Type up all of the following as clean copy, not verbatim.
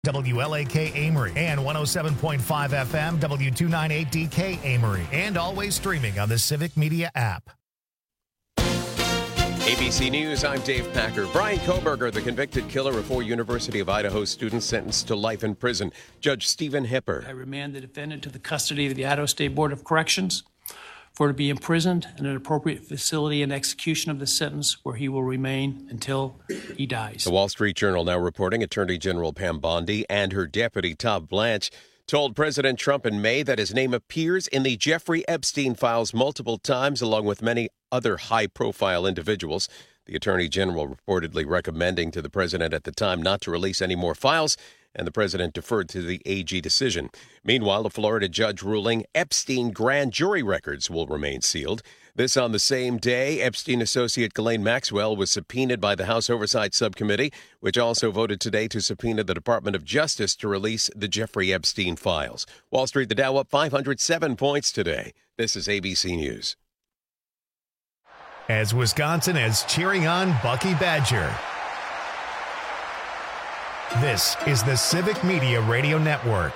WLAK Amory and 107.5 FM W298DK Amory, and always streaming on the Civic Media app. ABC News, I'm Dave Packer. Brian Kohberger, the convicted killer of 4 University of Idaho students sentenced to life in prison. Judge Stephen Hipper. I remand the defendant to the custody of the Idaho State Board of Corrections for to be imprisoned in an appropriate facility and execution of the sentence where he will remain until he dies. The Wall Street Journal now reporting Attorney General Pam Bondi and her deputy Todd Blanche told President Trump in May that his name appears in the Jeffrey Epstein files multiple times, along with many other high-profile individuals. The Attorney General reportedly recommending to the president at the time not to release any more files, and the president deferred to the AG decision. Meanwhile, a Florida judge ruling Epstein grand jury records will remain sealed. This on the same day, Epstein associate Ghislaine Maxwell was subpoenaed by the House Oversight Subcommittee, which also voted today to subpoena the Department of Justice to release the Jeffrey Epstein files. Wall Street, the Dow up 507 points today. This is ABC News. As Wisconsin is cheering on Bucky Badger. This is the Civic Media Radio Network.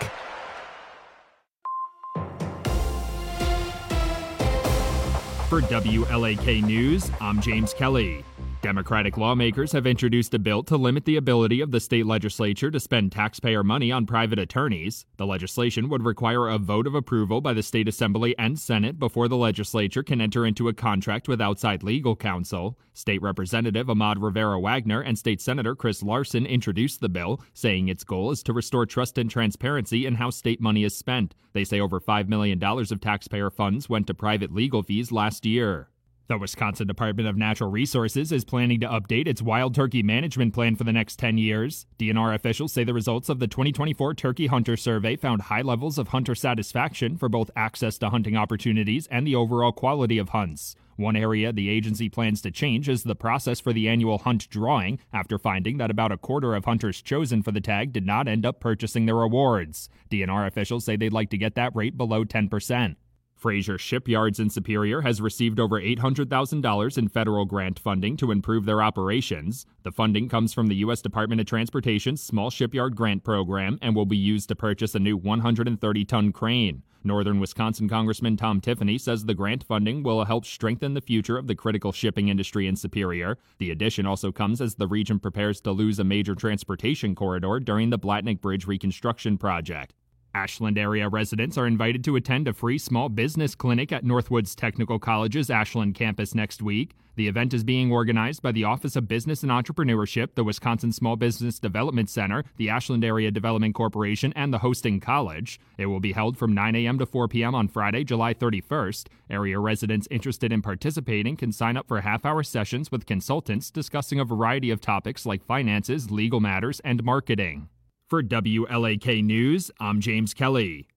For WLAK News, I'm James Kelly. Democratic lawmakers have introduced a bill to limit the ability of the state legislature to spend taxpayer money on private attorneys. The legislation would require a vote of approval by the state assembly and Senate before the legislature can enter into a contract with outside legal counsel. State Representative Ahmad Rivera-Wagner and State Senator Chris Larson introduced the bill, saying its goal is to restore trust and transparency in how state money is spent. They say over $5 million of taxpayer funds went to private legal fees last year. The Wisconsin Department of Natural Resources is planning to update its wild turkey management plan for the next 10 years. DNR officials say the results of the 2024 Turkey Hunter Survey found high levels of hunter satisfaction for both access to hunting opportunities and the overall quality of hunts. One area the agency plans to change is the process for the annual hunt drawing, after finding that about a quarter of hunters chosen for the tag did not end up purchasing their awards. DNR officials say they'd like to get that rate below 10%. Fraser Shipyards in Superior has received over $800,000 in federal grant funding to improve their operations. The funding comes from the U.S. Department of Transportation's Small Shipyard Grant Program and will be used to purchase a new 130-ton crane. Northern Wisconsin Congressman Tom Tiffany says the grant funding will help strengthen the future of the critical shipping industry in Superior. The addition also comes as the region prepares to lose a major transportation corridor during the Blatnick Bridge reconstruction project. Ashland area residents are invited to attend a free small business clinic at Northwoods Technical College's Ashland campus next week. The event is being organized by the Office of Business and Entrepreneurship, the Wisconsin Small Business Development Center, the Ashland Area Development Corporation, and the hosting college. It will be held from 9 a.m. to 4 p.m. on Friday, July 31st. Area residents interested in participating can sign up for half-hour sessions with consultants discussing a variety of topics like finances, legal matters, and marketing. For WLAK News, I'm James Kelly.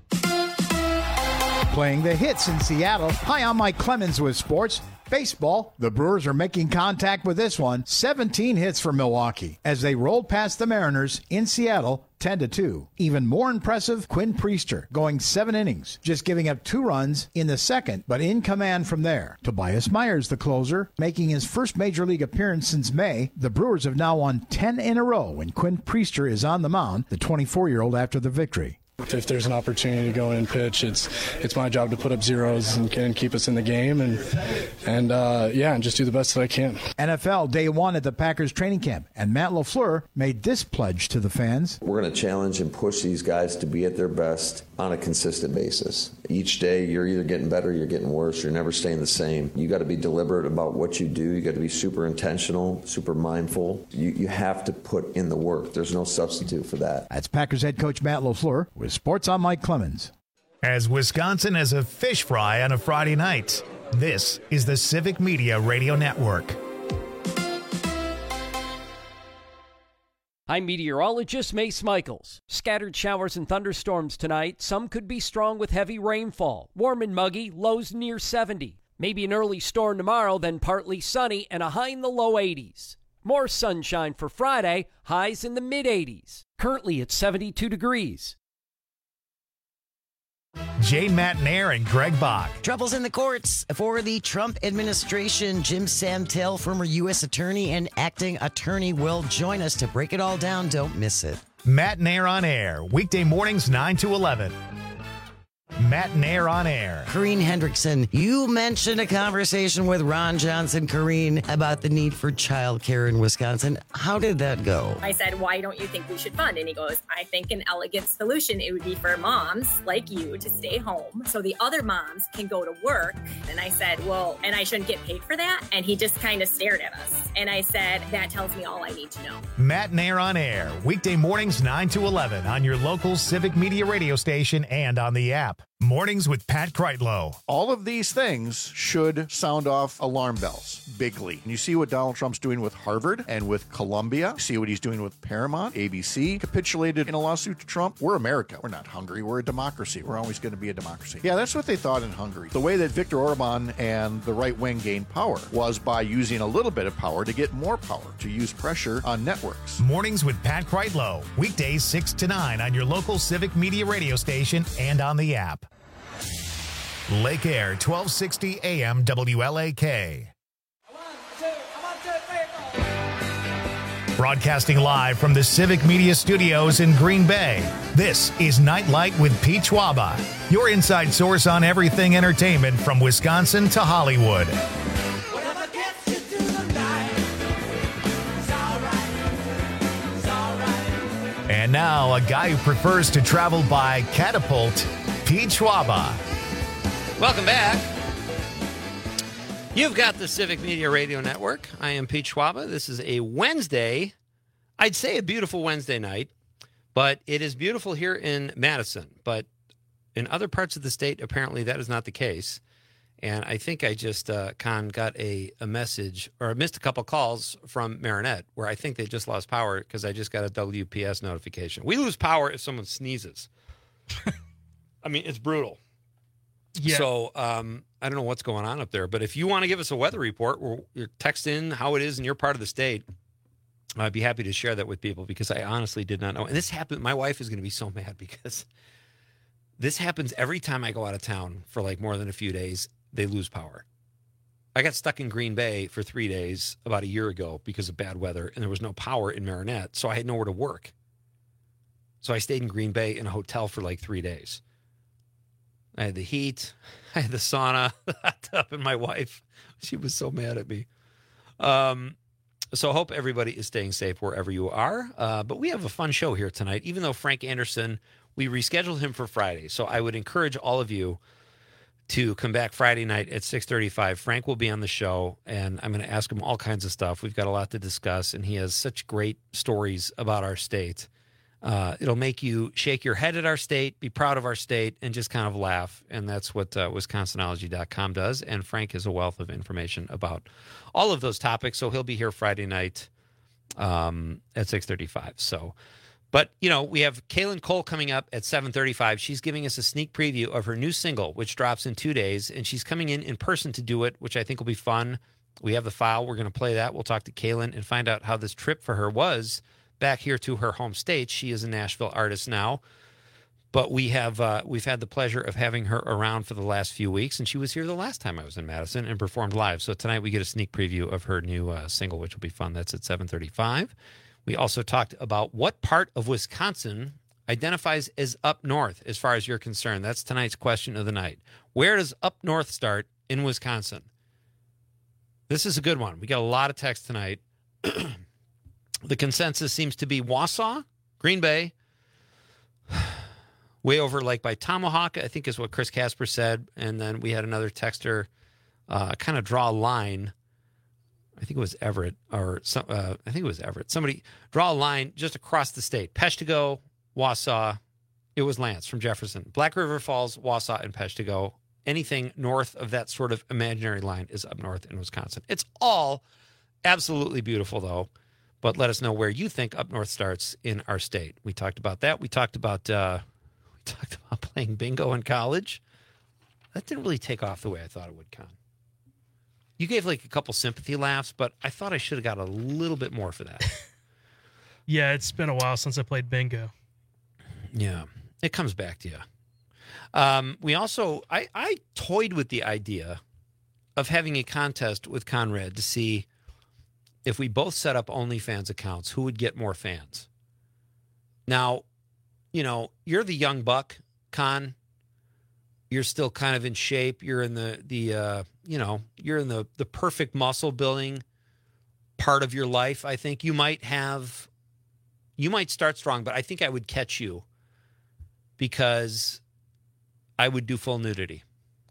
Playing the hits in Seattle. Hi, I'm Mike Clemens with sports. Baseball, the Brewers are making contact with this one. 17 hits for Milwaukee as they rolled past the Mariners in Seattle 10-2. Even more impressive, Quinn Priester going 7 innings, just giving up 2 runs in the second, but in command from there. Tobias Myers, the closer, making his first major league appearance since May. The Brewers have now won 10 in a row when Quinn Priester is on the mound, the 24-year-old after the victory. If there's an opportunity to go in and pitch, it's my job to put up zeros and keep us in the game and just do the best that I can. NFL Day 1 at the Packers training camp, and Matt LaFleur made this pledge to the fans. We're going to challenge and push these guys to be at their best on a consistent basis. Each day you're either getting better, you're getting worse, you're never staying the same. You got to be deliberate about what you do. You got to be super intentional, super mindful. You have to put in the work. There's no substitute for that. That's Packers head coach Matt LaFleur with Sports on Mike Clemens. As Wisconsin has a fish fry on a Friday night, this is the Civic Media Radio Network. I'm meteorologist Mace Michaels. Scattered showers and thunderstorms tonight. Some could be strong with heavy rainfall. Warm and muggy, lows near 70. Maybe an early storm tomorrow, then partly sunny and a high in the low 80s. More sunshine for Friday, highs in the mid-80s. Currently at 72 degrees. Jane Matnair and Greg Bach. Troubles in the courts for the Trump administration. Jim Santel, former U.S. attorney and acting attorney, will join us to break it all down. Don't miss it. Matt Nair on Air, weekday mornings 9 to 11. Matt Nair on Air. Corrine Hendrickson, you mentioned a conversation with Ron Johnson, Corrine, about the need for childcare in Wisconsin. How did that go? I said, why don't you think we should fund? And he goes, I think an elegant solution, it would be for moms like you to stay home so the other moms can go to work. And I said, well, and I shouldn't get paid for that? And he just kind of stared at us. And I said, that tells me all I need to know. Matt Nair on Air, weekday mornings 9 to 11 on your local Civic Media radio station and on the app. Mornings with Pat Kreitlow. All of these things should sound off alarm bells bigly. And you see what Donald Trump's doing with Harvard and with Columbia. You see what he's doing with Paramount. ABC capitulated in a lawsuit to Trump. We're America. We're not Hungary. We're a democracy. We're always going to be a democracy. Yeah, that's what they thought in Hungary. The way that Viktor Orban and the right wing gained power was by using a little bit of power to get more power, to use pressure on networks. Mornings with Pat Kreitlow. Weekdays 6 to 9 on your local Civic Media radio station and on the app. Lake Air, 1260 AM WLAK. Broadcasting live from the Civic Media Studios in Green Bay, this is Nightlight with Pete Schwaba, your inside source on everything entertainment from Wisconsin to Hollywood. And now, a guy who prefers to travel by catapult, Pete Schwaba. Welcome back. You've got the Civic Media Radio Network. I am Pete Schwaba. This is a Wednesday. I'd say a beautiful Wednesday night, but it is beautiful here in Madison. But in other parts of the state, apparently that is not the case. And I think I just, got a message, or I missed a couple calls from Marinette, where I think they just lost power because I just got a WPS notification. We lose power if someone sneezes. I mean, it's brutal. Yeah. So I don't know what's going on up there, but if you want to give us a weather report or you're text in how it is in your part of the state, I'd be happy to share that with people because I honestly did not know. And this happened. My wife is going to be so mad because this happens every time I go out of town for like more than a few days. They lose power. I got stuck in Green Bay for 3 days about a year ago because of bad weather, and there was no power in Marinette, so I had nowhere to work. So I stayed in Green Bay in a hotel for like 3 days. I had the heat, I had the sauna, the hot tub, and my wife, she was so mad at me. So I hope everybody is staying safe wherever you are. But we have a fun show here tonight, even though Frank Anderson, we rescheduled him for Friday. So I would encourage all of you to come back Friday night at 6:35. Frank will be on the show, and I'm going to ask him all kinds of stuff. We've got a lot to discuss, and he has such great stories about our state. It'll make you shake your head at our state, be proud of our state, and just kind of laugh. And that's what Wisconsinology.com does. And Frank has a wealth of information about all of those topics. So he'll be here Friday night at 6:35. So, but, you know, we have Kaylin Cole coming up at 7:35. She's giving us a sneak preview of her new single, which drops in 2 days. And she's coming in person to do it, which I think will be fun. We have the file. We're going to play that. We'll talk to Kaylin and find out how this trip for her was back here to her home state. She is a Nashville artist now, but we've had the pleasure of having her around for the last few weeks, and she was here the last time I was in Madison and performed live. So tonight we get a sneak preview of her new single, which will be fun. That's at 7:35. We also talked about what part of Wisconsin identifies as up north as far as you're concerned. That's tonight's question of the night. Where does up north start in Wisconsin? This is a good one. We got a lot of text tonight. The consensus seems to be Wausau, Green Bay, way over like by Tomahawk, I think is what Chris Casper said. And then we had another texter kind of draw a line. I think it was Everett Somebody draw a line just across the state. Peshtigo, Wausau. It was Lance from Jefferson. Black River Falls, Wausau, and Peshtigo. Anything north of that sort of imaginary line is up north in Wisconsin. It's all absolutely beautiful, though. But let us know where you think up north starts in our state. We talked about that. We talked about playing bingo in college. That didn't really take off the way I thought it would, Con. You gave like a couple sympathy laughs, but I thought I should have got a little bit more for that. Yeah, it's been a while since I played bingo. Yeah, it comes back to you. We also, I toyed with the idea of having a contest with Conrad to see if we both set up OnlyFans accounts, who would get more fans? Now, you're the young buck, Con. You're still kind of in shape. You're in you're in the perfect muscle building part of your life. I think you might start strong, but I think I would catch you because I would do full nudity.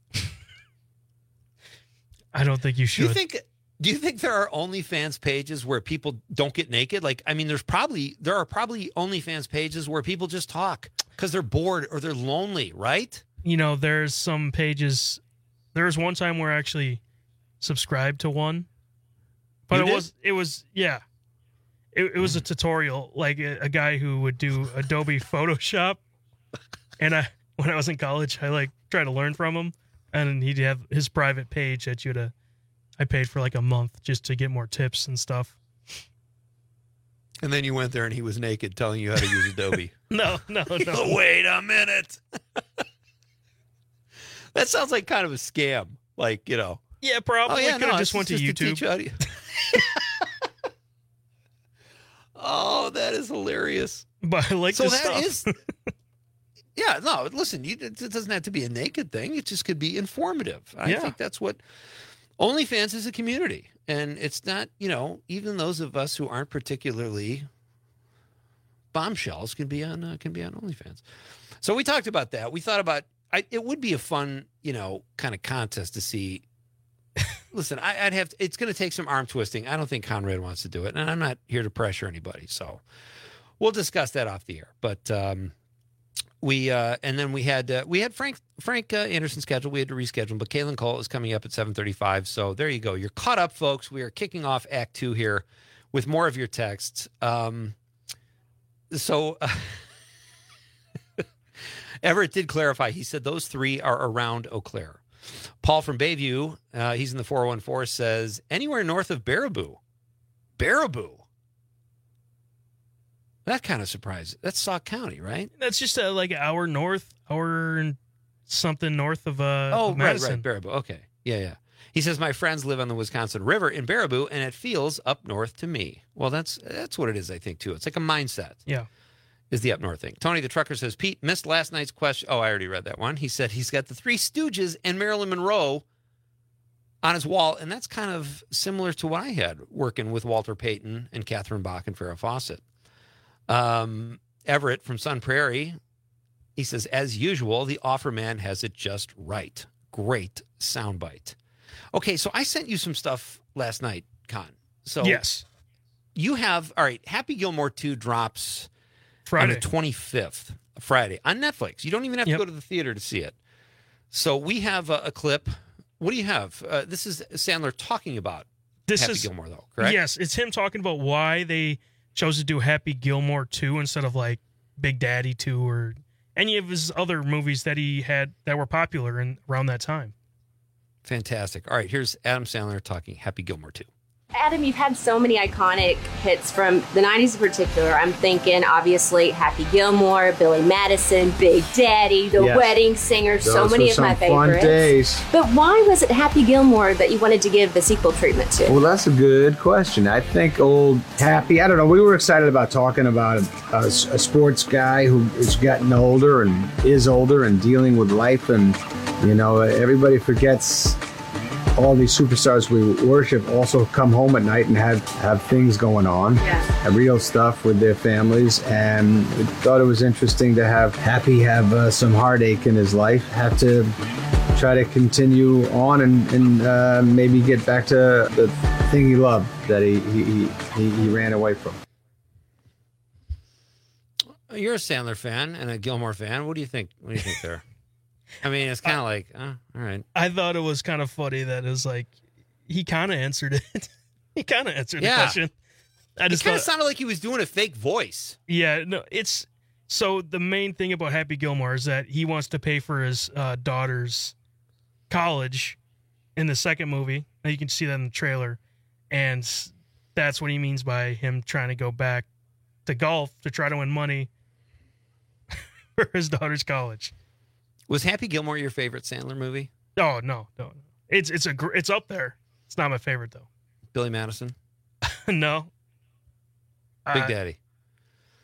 I don't think you should. Do you think there are OnlyFans pages where people don't get naked? Like, I mean, there are probably OnlyFans pages where people just talk because they're bored or they're lonely, right? There's some pages. There was one time where I actually subscribed to one, but it was a tutorial, like a guy who would do Adobe Photoshop, and when I was in college, I tried to learn from him, and he'd have his private page that I paid for like a month just to get more tips and stuff. And then you went there and he was naked telling you how to use Adobe. No. Wait a minute. That sounds like kind of a scam. Yeah, probably. Could have just went to YouTube. Oh, that is hilarious. But I like this stuff. Yeah, no, listen, it doesn't have to be a naked thing. It just could be informative. I think that's what OnlyFans is, a community. And it's not, even those of us who aren't particularly bombshells can be on OnlyFans. So we talked about that. We thought about it would be a fun, kind of contest to see. Listen, I'd have to, it's going to take some arm twisting. I don't think Conrad wants to do it, and I'm not here to pressure anybody. So we'll discuss that off the air. But and then we had Frank Anderson scheduled. We had to reschedule, but Caitlin Cole is coming up at 7:35. So there you go. You're caught up, folks. We are kicking off Act 2 here with more of your texts. Everett did clarify. He said those three are around Eau Claire. Paul from Bayview, he's in the 414, says anywhere north of Baraboo. Baraboo. That kind of surprised. That's Sauk County, right? That's just like an hour and something north of Madison. Right, Baraboo. Okay, yeah. He says my friends live on the Wisconsin River in Baraboo, and it feels up north to me. Well, that's what it is, I think, too. It's like a mindset. Yeah. Is the up north thing. Tony the trucker says, Pete missed last night's question. Oh, I already read that one. He said he's got the Three Stooges and Marilyn Monroe on his wall, and that's kind of similar to what I had working with Walter Payton and Catherine Bach and Farrah Fawcett. Everett from Sun Prairie, he says, as usual, the offer man has it just right. Great soundbite. Okay, so I sent you some stuff last night, Con. So yes, you have, all right, Happy Gilmore 2 drops Friday. On the 25th, Friday, on Netflix. You don't even have to go to the theater to see it. So we have a clip. What do you have? This is Sandler talking about Happy Gilmore, though, correct? Yes, it's him talking about why they chose to do Happy Gilmore 2 instead of like Big Daddy 2 or any of his other movies that he had that were popular around that time. Fantastic. All right, here's Adam Sandler talking Happy Gilmore 2. Adam, you've had so many iconic hits from the 90s in particular. I'm thinking, obviously, Happy Gilmore, Billy Madison, Big Daddy, The Wedding Singer, so many of my favorites. Fun days. But why was it Happy Gilmore that you wanted to give the sequel treatment to? Well, that's a good question. I think old Happy, I don't know, we were excited about talking about a sports guy who is getting older and is older and dealing with life. And, everybody forgets all these superstars we worship also come home at night and have things going on, real stuff with their families. And we thought it was interesting to have Happy have some heartache in his life, have to try to continue on and maybe get back to the thing he loved that he ran away from. You're a Sandler fan and a Gilmore fan. What do you think? What do you think there? I mean, it's kind of like, all right. I thought it was kind of funny that it was like, he kind of answered it. He kind of answered the question. It kind of sounded like he was doing a fake voice. Yeah, no, so the main thing about Happy Gilmore is that he wants to pay for his daughter's college in the second movie. Now you can see that in the trailer. And that's what he means by him trying to go back to golf to try to win money for his daughter's college. Was Happy Gilmore your favorite Sandler movie? Oh, no. It's up there. It's not my favorite though. Billy Madison? No. Big Daddy.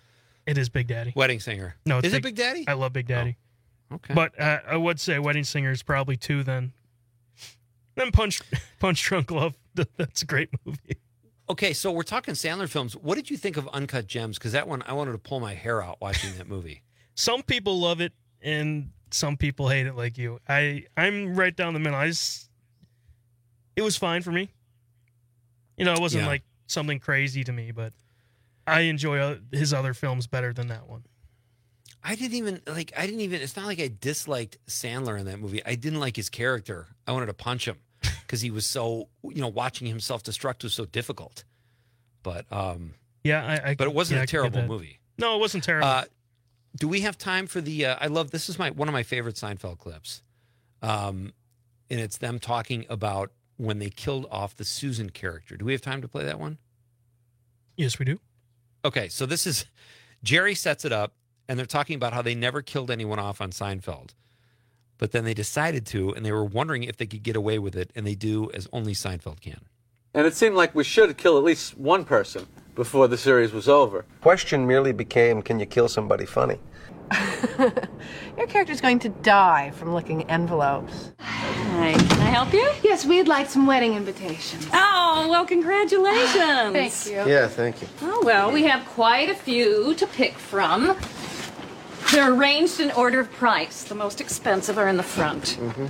It is Big Daddy. Wedding Singer. No, is it Big Daddy? I love Big Daddy. Oh, okay. But I would say Wedding Singer is probably 2 then. Then Punch Drunk Love. That's a great movie. Okay, so we're talking Sandler films. What did you think of Uncut Gems? Because that one, I wanted to pull my hair out watching that movie. Some people love it, and some people hate it like you. I'm right down the middle. It was fine for me. You know, it wasn't like something crazy to me, but I enjoy his other films better than that one. I didn't even, it's not like I disliked Sandler in that movie. I didn't like his character. I wanted to punch him because he was so, watching him self-destruct was so difficult. But, but it wasn't a terrible movie. No, it wasn't terrible. Do we have time for the, this is one of my favorite Seinfeld clips. And it's them talking about when they killed off the Susan character. Do we have time to play that one? Yes, we do. Okay, so this is, Jerry sets it up, and they're talking about how they never killed anyone off on Seinfeld. But then they decided to, and they were wondering if they could get away with it, and they do, as only Seinfeld can. And it seemed like we should kill at least one person before the series was over. Question merely became, can you kill somebody funny? Your character's going to die from licking envelopes. Hi, can I help you? Yes, we'd like some wedding invitations. Oh, well, congratulations. Thank you. Yeah, thank you. Oh, well, we have quite a few to pick from. They're arranged in order of price. The most expensive are in the front. Mm-hmm.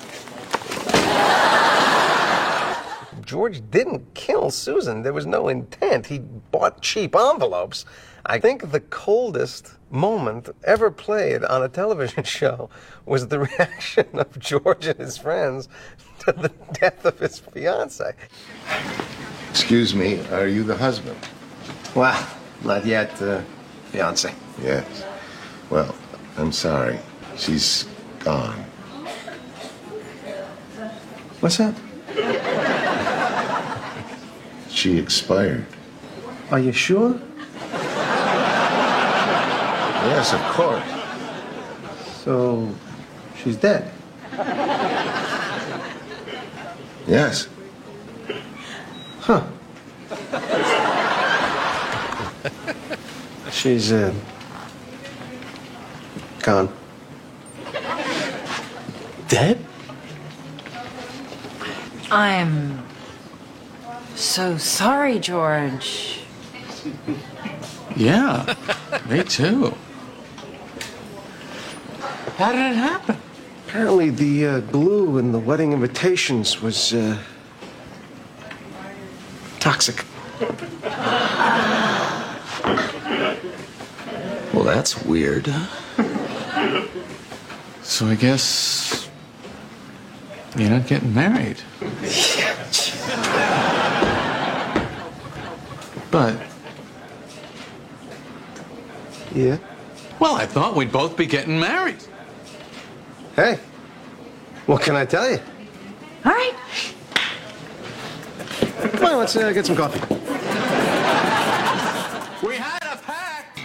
George didn't kill Susan. There was no intent. He bought cheap envelopes. I think the coldest moment ever played on a television show was the reaction of George and his friends to the death of his fiancée. Excuse me, are you the husband? Well, not yet, fiancé. Yes. Well, I'm sorry. She's gone. What's that? She expired. Are you sure? Yes, of course. So, she's dead? Yes. Huh. She's, gone. Dead? I'm so sorry, George. Yeah, me too. How did it happen? Apparently the glue in the wedding invitations was toxic. Well, that's weird. So I guess you're not getting married. But... Yeah? Well, I thought we'd both be getting married. Hey, what can I tell you? All right. Come on, let's get some coffee. We had a pact.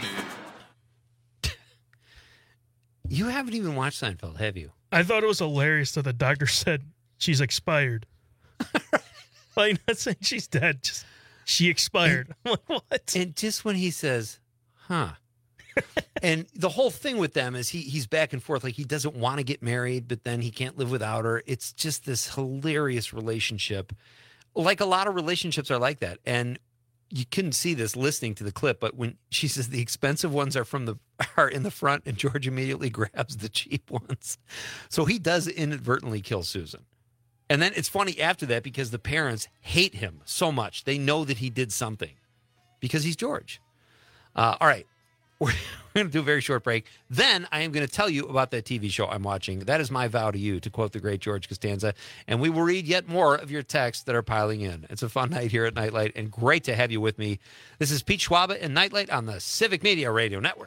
You haven't even watched Seinfeld, have you? I thought it was hilarious that the doctor said she's expired. Like, not saying she's dead, just she expired. I'm like, what? And just when he says, huh. And the whole thing with them is he's back and forth. Like, he doesn't want to get married, but then he can't live without her. It's just this hilarious relationship. Like, a lot of relationships are like that. And you couldn't see this listening to the clip, but when she says the expensive ones are in the front, and George immediately grabs the cheap ones. So he does inadvertently kill Susan. And then it's funny after that because the parents hate him so much. They know that he did something because he's George. All right. We're going to do a very short break. Then I am going to tell you about that TV show I'm watching. That is my vow to you, to quote the great George Costanza. And we will read yet more of your texts that are piling in. It's a fun night here at Nightlight, and great to have you with me. This is Pete Schwaba and Nightlight on the Civic Media Radio Network.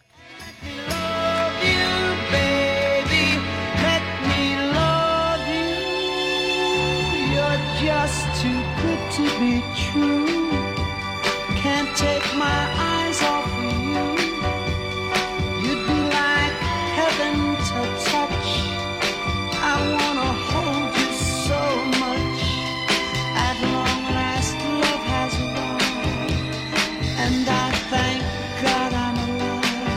Just too good to be true. Can't take my eyes off of you. You'd be like heaven to touch. I wanna hold you so much. At long last, love has won, and I thank God I'm alive.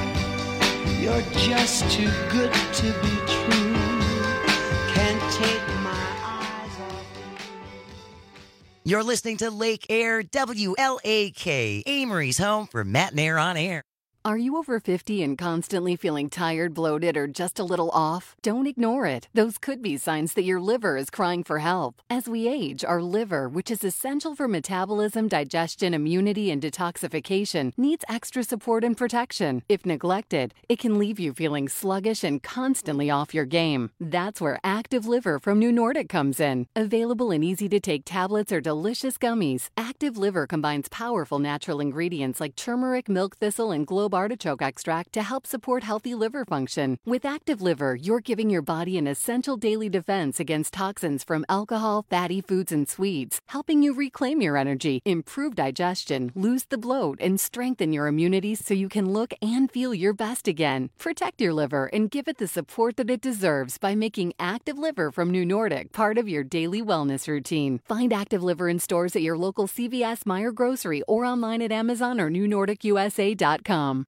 just too good to be true. Can't take my eyes off you. You're listening to Lake Air WLAK, Amory's home for Matt and Air on Air. Are you over 50 and constantly feeling tired, bloated, or just a little off? Don't ignore it. Those could be signs that your liver is crying for help. As we age, our liver, which is essential for metabolism, digestion, immunity, and detoxification, needs extra support and protection. If neglected, it can leave you feeling sluggish and constantly off your game. That's where Active Liver from New Nordic comes in. Available in easy-to-take tablets or delicious gummies, Active Liver combines powerful natural ingredients like turmeric, milk thistle, and globe artichoke extract to help support healthy liver function. With Active Liver, you're giving your body an essential daily defense against toxins from alcohol, fatty foods, and sweets, helping you reclaim your energy, improve digestion, lose the bloat, and strengthen your immunity so you can look and feel your best again. Protect your liver and give it the support that it deserves by making Active Liver from New Nordic part of your daily wellness routine. Find Active Liver in stores at your local CVS, Meijer Grocery, or online at Amazon or NewNordicUSA.com.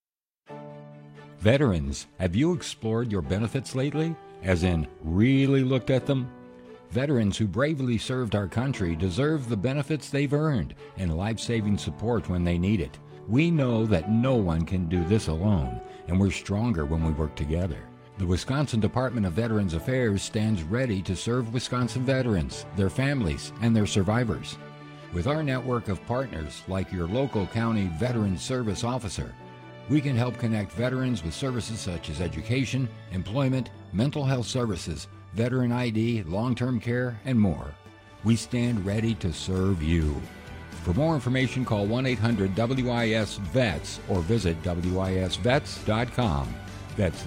Veterans, have you explored your benefits lately? As in, really looked at them? Veterans who bravely served our country deserve the benefits they've earned and life-saving support when they need it. We know that no one can do this alone, and we're stronger when we work together. The Wisconsin Department of Veterans Affairs stands ready to serve Wisconsin veterans, their families, and their survivors. With our network of partners like your local county Veterans Service Officer, we can help connect veterans with services such as education, employment, mental health services, veteran ID, long-term care, and more. We stand ready to serve you. For more information, call 1-800-WIS-VETS or visit WISVets.com. That's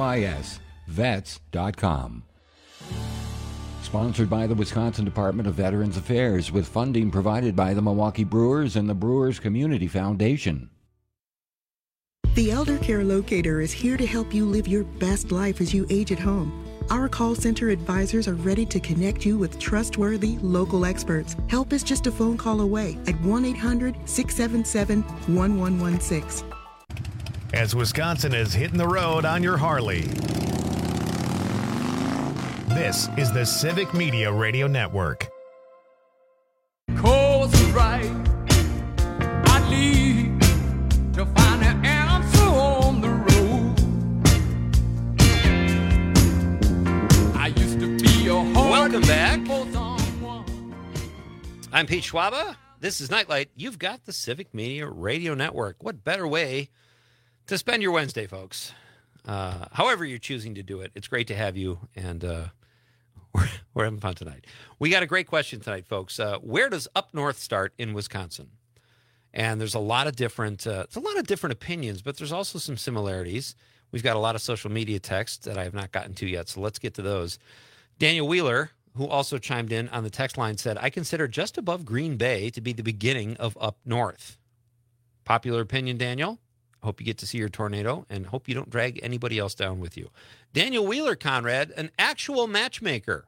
WISVets.com. Sponsored by the Wisconsin Department of Veterans Affairs with funding provided by the Milwaukee Brewers and the Brewers Community Foundation. The Elder Care Locator is here to help you live your best life as you age at home. Our call center advisors are ready to connect you with trustworthy local experts. Help is just a phone call away at 1-800-677-1116. As Wisconsin is hitting the road on your Harley, this is the Civic Media Radio Network. Course right, I lead to find the answer on the road. I used to be a Welcome back. I'm Pete Schwaba. This is Nightlight. You've got the Civic Media Radio Network. What better way to spend your Wednesday, folks? However you're choosing to do it, it's great to have you, and we're having fun tonight. We got a great question tonight, folks. Where does up north start in Wisconsin? And there's a lot of different opinions, but there's also some similarities. We've got a lot of social media texts that I have not gotten to yet, so let's get to those. Daniel Wheeler, who also chimed in on the text line, said, I consider just above Green Bay to be the beginning of up north. Popular opinion, Daniel. Hope you get to see your tornado, and hope you don't drag anybody else down with you. Daniel Wheeler, Conrad, an actual matchmaker.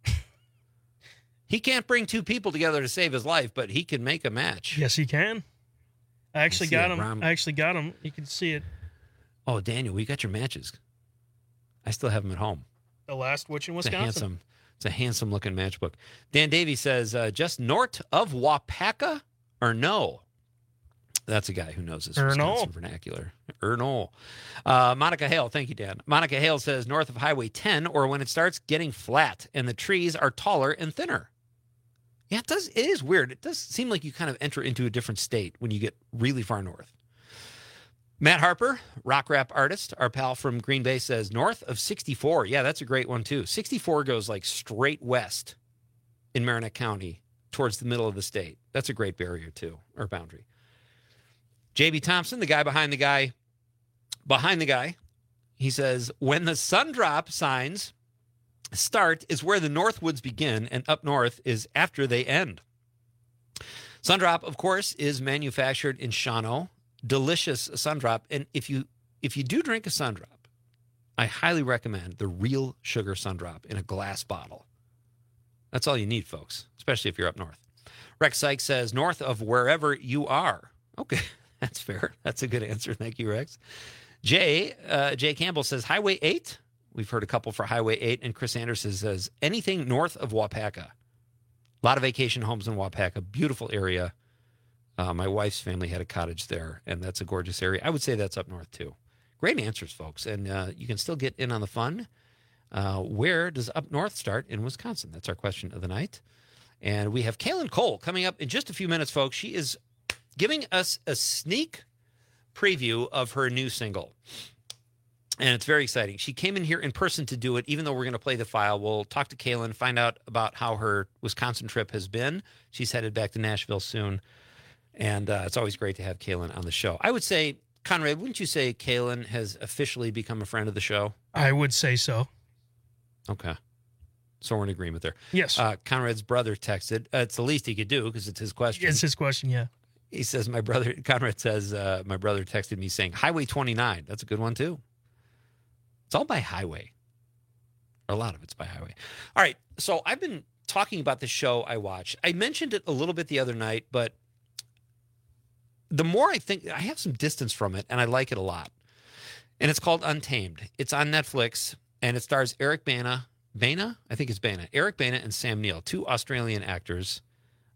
He can't bring two people together to save his life, but he can make a match. Yes, he can. I actually got him. You can see it. Oh, Daniel, we got your matches. I still have them at home. The last witch in Wisconsin. It's a handsome-looking matchbook. Dan Davey says, just north of Wapaka or no? That's a guy who knows his Wisconsin vernacular. Monica Hale, thank you, Dan. Monica Hale says north of Highway 10 or when it starts getting flat and the trees are taller and thinner. Yeah, it is weird. It does seem like you kind of enter into a different state when you get really far north. Matt Harper, rock rap artist, our pal from Green Bay, says north of 64. Yeah, that's a great one, too. 64 goes like straight west in Marinette County towards the middle of the state. That's a great barrier, too, or boundary. J.B. Thompson, the guy behind the guy, he says, when the sun drop signs start is where the Northwoods begin, and up north is after they end. Sundrop, of course, is manufactured in Shawano. Delicious Sundrop. And if you do drink a Sundrop, I highly recommend the real sugar Sundrop in a glass bottle. That's all you need, folks, especially if you're up north. Rex Sykes says, north of wherever you are. Okay. That's fair. That's a good answer. Thank you, Rex. Jay Campbell says Highway 8. We've heard a couple for Highway 8. And Chris Anderson says anything north of Waupaca. A lot of vacation homes in Waupaca. Beautiful area. My wife's family had a cottage there, and that's a gorgeous area. I would say that's up north, too. Great answers, folks. And you can still get in on the fun. Where does up north start in Wisconsin? That's our question of the night. And we have Kaylin Cole coming up in just a few minutes, folks. She is giving us a sneak preview of her new single. And it's very exciting. She came in here in person to do it, even though we're going to play the file. We'll talk to Kaylin, find out about how her Wisconsin trip has been. She's headed back to Nashville soon. And it's always great to have Kaylin on the show. I would say, Conrad, wouldn't you say Kaylin has officially become a friend of the show? I would say so. Okay. So we're in agreement there. Yes. Conrad's brother texted. It's the least he could do because it's his question. It's his question, yeah. He says, Conrad says, my brother texted me saying, Highway 29. That's a good one, too. It's all by highway. Or a lot of it's by highway. All right. So I've been talking about the show I watched. I mentioned it a little bit the other night, but the more I think, I have some distance from it, and I like it a lot. And it's called Untamed. It's on Netflix, and it stars Eric Bana. Bana? I think it's Bana. Eric Bana and Sam Neill, two Australian actors.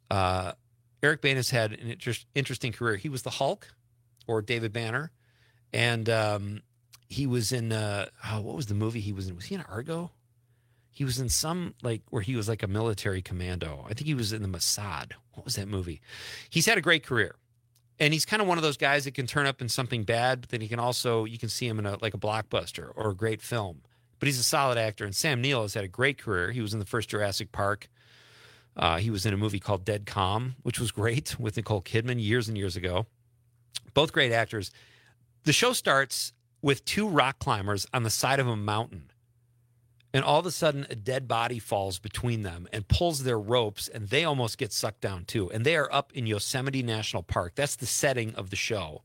Eric Bana's had an interesting career. He was the Hulk, or David Banner, and he was in, what was the movie he was in? Was he in Argo? He was in some, where he was like a military commando. I think he was in the Mossad. What was that movie? He's had a great career. And he's kind of one of those guys that can turn up in something bad, but then he can also, you can see him in a blockbuster or a great film. But he's a solid actor. And Sam Neill has had a great career. He was in the first Jurassic Park. He was in a movie called Dead Calm, which was great with Nicole Kidman years and years ago. Both great actors. The show starts with two rock climbers on the side of a mountain. And all of a sudden, a dead body falls between them and pulls their ropes, and they almost get sucked down, too. And they are up in Yosemite National Park. That's the setting of the show.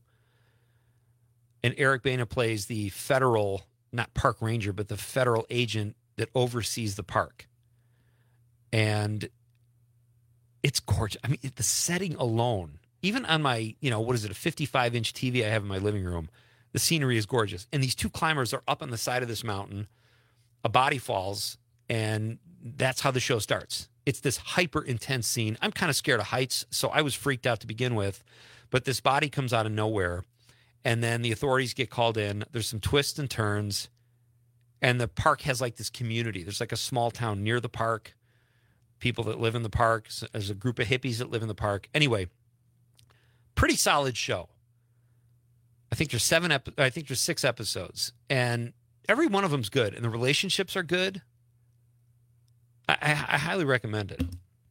And Eric Bana plays the federal, not park ranger, but the federal agent that oversees the park. And it's gorgeous. I mean, the setting alone, even on my, a 55-inch TV I have in my living room, the scenery is gorgeous. And these two climbers are up on the side of this mountain. A body falls, and that's how the show starts. It's this hyper-intense scene. I'm kind of scared of heights, so I was freaked out to begin with. But this body comes out of nowhere, and then the authorities get called in. There's some twists and turns, and the park has this community. There's a small town near the park, people that live in the park. There's a group of hippies that live in the park. Anyway, pretty solid show. I think there's 6 episodes, and every one of them's good, and the relationships are good. I highly recommend it.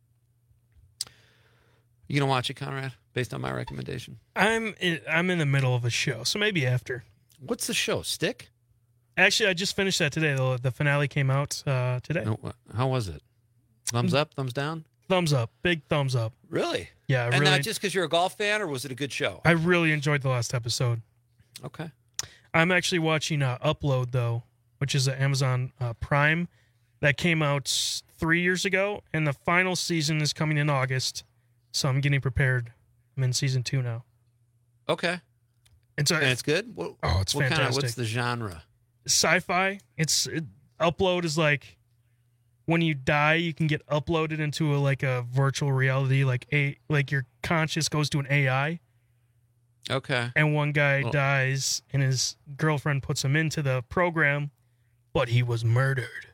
You gonna watch it, Conrad, based on my recommendation? I'm in the middle of a show, so maybe after. What's the show? Stick? Actually, I just finished that today. The finale came out today. How was it? Thumbs up, thumbs down? Thumbs up. Big thumbs up. Really? Yeah. And not just because you're a golf fan, or was it a good show? I really enjoyed the last episode. Okay. I'm actually watching Upload, though, which is an Amazon Prime that came out 3 years ago, and the final season is coming in August, so I'm getting prepared. I'm in season 2 now. Okay. And it's good? It's fantastic. What's the genre? Sci-fi. Upload is like when you die, you can get uploaded into a virtual reality, like your conscious goes to an AI. Okay. And one guy dies, and his girlfriend puts him into the program, but he was murdered.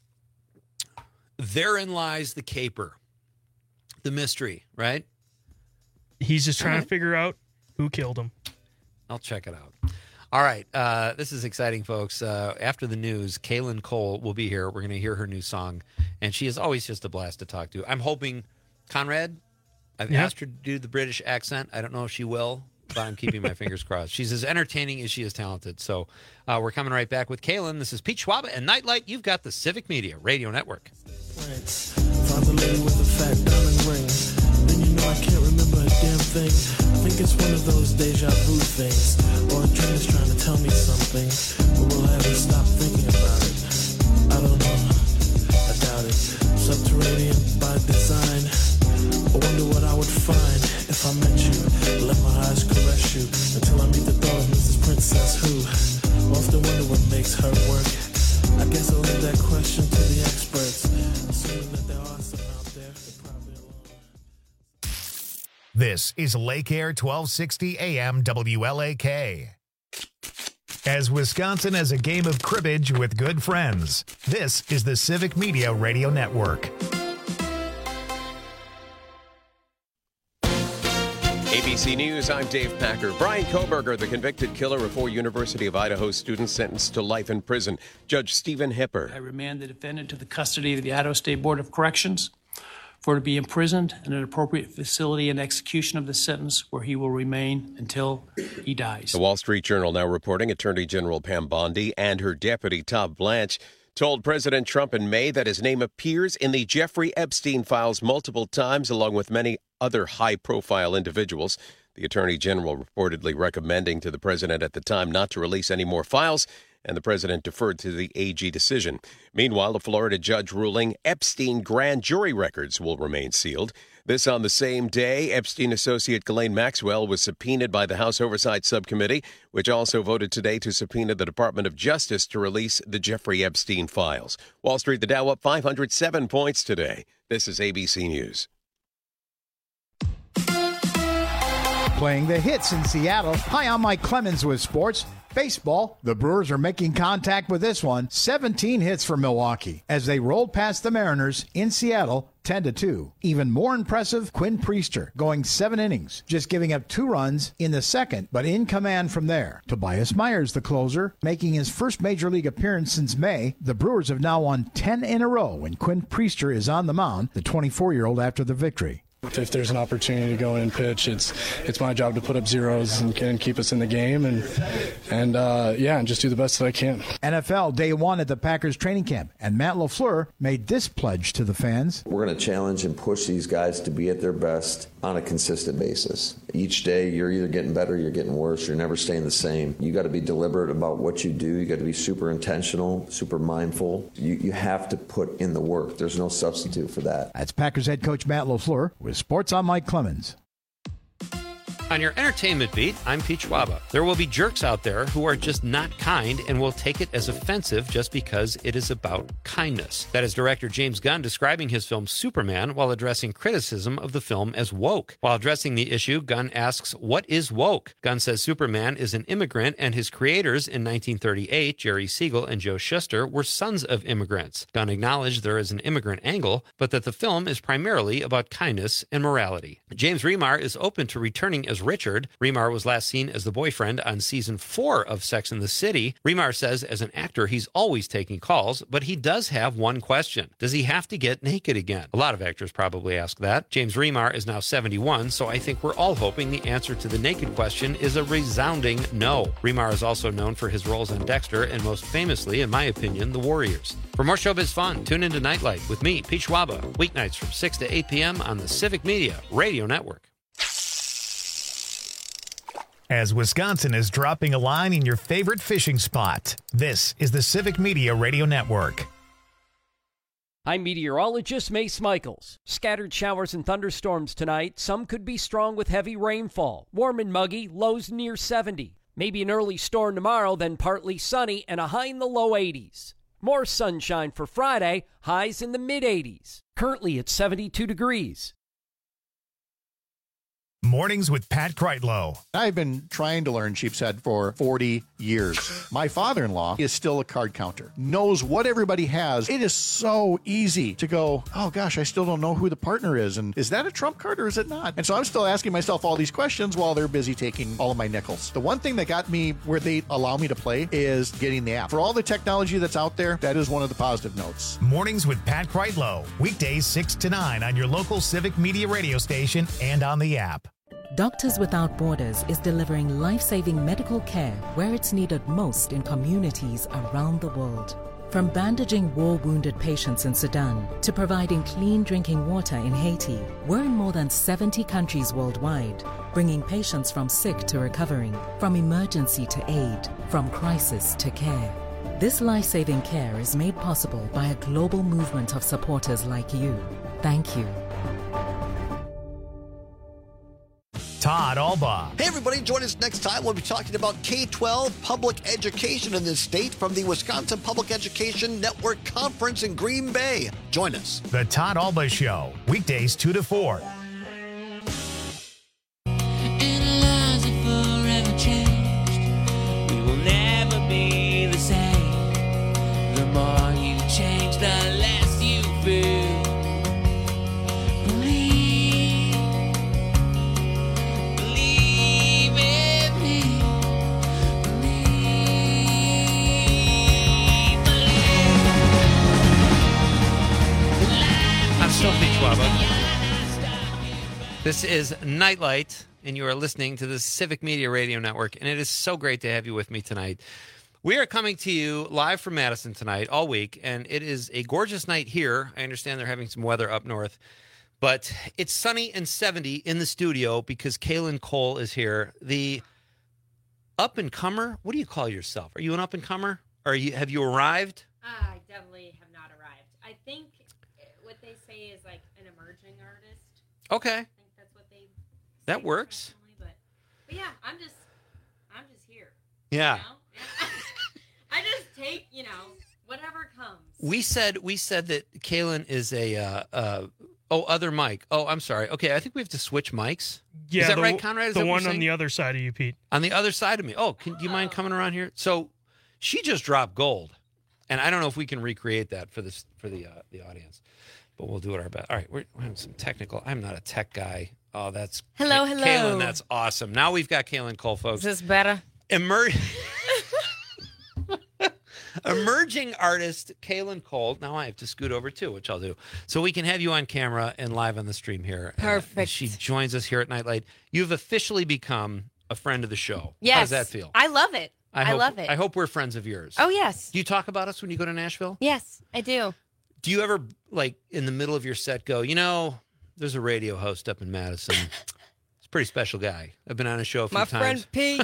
Therein lies the caper, the mystery, right? He's just trying to figure out who killed him. I'll check it out. All right. This is exciting, folks. After the news, Kaylin Cole will be here. We're going to hear her new song, and she is always just a blast to talk to. I'm hoping, Conrad, I've asked her to do the British accent. I don't know if she will, but I'm keeping my fingers crossed. She's as entertaining as she is talented. So we're coming right back with Kaylin. This is Pete Schwaba and Nightlight. You've got the Civic Media Radio Network. Found the lady with the fat diamond ring. Then you know I can't remember a damn thing. I think it's one of those deja vu things. Or a dream is trying to tell me something. But will I ever stop thinking about it? I don't know. I doubt it. Subterranean by design. I wonder what I would find if I met you. Let my eyes caress you until I meet the thought of Mrs. Princess who This is Lake Air 1260 AM WLAK. As Wisconsin has a game of cribbage with good friends, this is the Civic Media Radio Network. ABC News, I'm Dave Packer. Brian Kohberger, the convicted killer of 4 University of Idaho students sentenced to life in prison. Judge Stephen Hipper. I remand the defendant to the custody of the Idaho State Board of Corrections for to be imprisoned in an appropriate facility and execution of the sentence where he will remain until he dies. The Wall Street Journal now reporting Attorney General Pam Bondi and her deputy Todd Blanche told President Trump in May that his name appears in the Jeffrey Epstein files multiple times, along with many other high-profile individuals. The Attorney General reportedly recommending to the president at the time not to release any more files, and the president deferred to the AG decision. Meanwhile, a Florida judge ruling Epstein grand jury records will remain sealed. This on the same day, Epstein associate Ghislaine Maxwell was subpoenaed by the House Oversight Subcommittee, which also voted today to subpoena the Department of Justice to release the Jeffrey Epstein files. Wall Street, the Dow up 507 points today. This is ABC News. Playing the hits in Seattle. Hi, I'm Mike Clemens with sports. Baseball, the Brewers are making contact with this one. 17 hits for Milwaukee as they rolled past the Mariners in Seattle 10-2. Even more impressive, Quinn Priester going 7 innings, just giving up 2 runs in the second, but in command from there. Tobias Myers, the closer, making his first major league appearance since May. The Brewers have now won 10 in a row when Quinn Priester is on the mound, the 24-year-old after the victory. If there's an opportunity to go in and pitch, it's my job to put up zeros and keep us in the game and just do the best that I can. NFL day 1 at the Packers training camp, and Matt LaFleur made this pledge to the fans. We're going to challenge and push these guys to be at their best on a consistent basis. Each day you're either getting better, you're getting worse, you're never staying the same. You got to be deliberate about what you do. You got to be super intentional, super mindful. You have to put in the work. There's no substitute for that. That's Packers head coach Matt LaFleur. With sports, I'm Mike Clemens. On your entertainment beat, I'm Pete Schwaba. There will be jerks out there who are just not kind and will take it as offensive just because it is about kindness. That is director James Gunn describing his film Superman while addressing criticism of the film as woke. While addressing the issue, Gunn asks, what is woke? Gunn says Superman is an immigrant and his creators in 1938, Jerry Siegel and Joe Shuster, were sons of immigrants. Gunn acknowledged there is an immigrant angle, but that the film is primarily about kindness and morality. James Remar is open to returning as Richard. Remar was last seen as the boyfriend on season 4 of Sex and the City. Remar says as an actor he's always taking calls, but he does have one question. Does he have to get naked again? A lot of actors probably ask that. James Remar is now 71, so I think we're all hoping the answer to the naked question is a resounding no. Remar is also known for his roles on Dexter and most famously, in my opinion, The Warriors. For more showbiz fun, tune into Nightlight with me, Pete Schwaba, weeknights from 6 to 8 p.m. on the Civic Media Radio Network. As Wisconsin is dropping a line in your favorite fishing spot, this is the Civic Media Radio Network. I'm meteorologist Mace Michaels. Scattered showers and thunderstorms tonight. Some could be strong with heavy rainfall. Warm and muggy, lows near 70. Maybe an early storm tomorrow, then partly sunny and a high in the low 80s. More sunshine for Friday, highs in the mid-80s. Currently at 72 degrees. Mornings with Pat Kreitlow. I've been trying to learn sheepshead for 40 years. My father-in-law is still a card counter, knows what everybody has. It is so easy to go, oh gosh, I still don't know who the partner is. And is that a trump card or is it not? And so I'm still asking myself all these questions while they're busy taking all of my nickels. The one thing that got me where they allow me to play is getting the app. For all the technology that's out there, that is one of the positive notes. Mornings with Pat Kreitlow. Weekdays 6 to 9 on your local Civic Media radio station and on the app. Doctors Without Borders is delivering life-saving medical care where it's needed most in communities around the world. From bandaging war-wounded patients in Sudan to providing clean drinking water in Haiti, we're in more than 70 countries worldwide, bringing patients from sick to recovering, from emergency to aid, from crisis to care. This life-saving care is made possible by a global movement of supporters like you. Thank you. Todd Alba. Hey, everybody, join us next time. We'll be talking about K-12 public education in this state from the Wisconsin Public Education Network Conference in Green Bay. Join us. The Todd Alba Show, weekdays 2 to 4. This is Nightlight, and you are listening to the Civic Media Radio Network, and it is so great to have you with me tonight. We are coming to you live from Madison tonight, all week, and it is a gorgeous night here. I understand they're having some weather up north, but it's sunny and 70 in the studio because Kaylin Cole is here. The up-and-comer, what do you call yourself? Are you an up-and-comer? Have you arrived? I definitely have not arrived. I think what they say is like an emerging artist. Okay. I think that's what they say. That works. But yeah, I'm just here. Yeah. You know? I just take, whatever comes. We said that Kaylin is other mic. Oh, I'm sorry. Okay, I think we have to switch mics. Yeah, is that right, Conrad? Is the that what one you're on saying? the other side of you, Pete. On the other side of me. Oh, do you mind coming around here? So she just dropped gold, and I don't know if we can recreate that for the audience, but we'll do it our best. All right, we're having some technical. I'm not a tech guy. Oh, that's hello. Kaylin, that's awesome. Now we've got Kaylin Cole, folks. Is this better? Emerging artist Kaylin Cole. Now I have to scoot over too, which I'll do, so we can have you on camera and live on the stream here. Perfect. She joins us here at Nightlight. You've officially become a friend of the show. Yes. How does that feel? I love it. I love it. I hope we're friends of yours. Oh, yes. Do you talk about us when you go to Nashville? Yes, I do. Do you ever, like, in the middle of your set go, there's a radio host up in Madison. He's a pretty special guy. I've been on a show a few times. My friend Pete.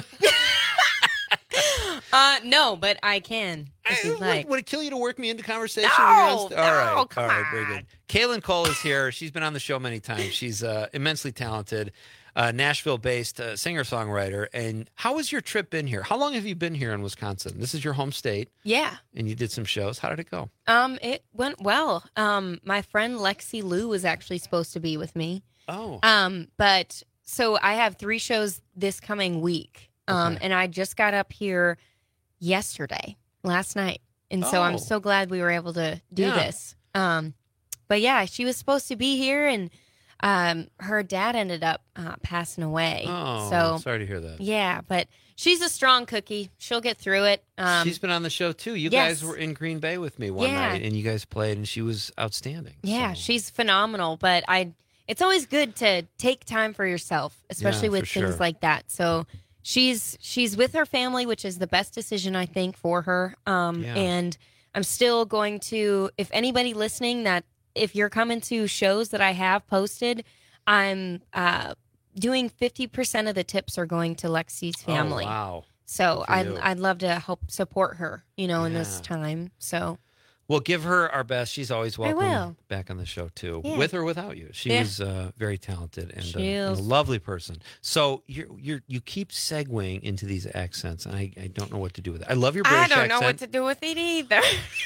No, but I can. If you'd like. Would it kill you to work me into conversation? No, all no, right, come all right, very on. good. Kaylin Cole is here. She's been on the show many times. She's immensely talented, Nashville-based singer-songwriter. And how has your trip been here? How long have you been here in Wisconsin? This is your home state. Yeah. And you did some shows. How did it go? It went well. My friend Lexi Lou was actually supposed to be with me. Oh. But so I have 3 shows this coming week. And I just got up here last night. And so I'm so glad we were able to do this. But yeah, she was supposed to be here, and her dad ended up passing away. Oh, so sorry to hear that. Yeah, but she's a strong cookie. She'll get through it. She's been on the show too. You yes. guys were in Green Bay with me one night, and you guys played, and she was outstanding. Yeah, she's phenomenal. But it's always good to take time for yourself, especially with things like that. So she's with her family, which is the best decision I think for her. And I'm still going to, if anybody listening if you're coming to shows that I have posted, I'm doing 50% of the tips are going to Lexi's family. Oh, wow. So I'd love to help support her, in this time. So we'll give her our best. She's always welcome will. back on the show too, Yeah. with or without you. She was very talented and a is. lovely person. So you keep segueing into these accents, and I don't know what to do with it. I love your British accent. I don't know what to do with it either.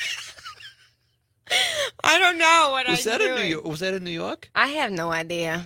I don't know what Was I'm that in doing. New York? Was that in New York? I have no idea.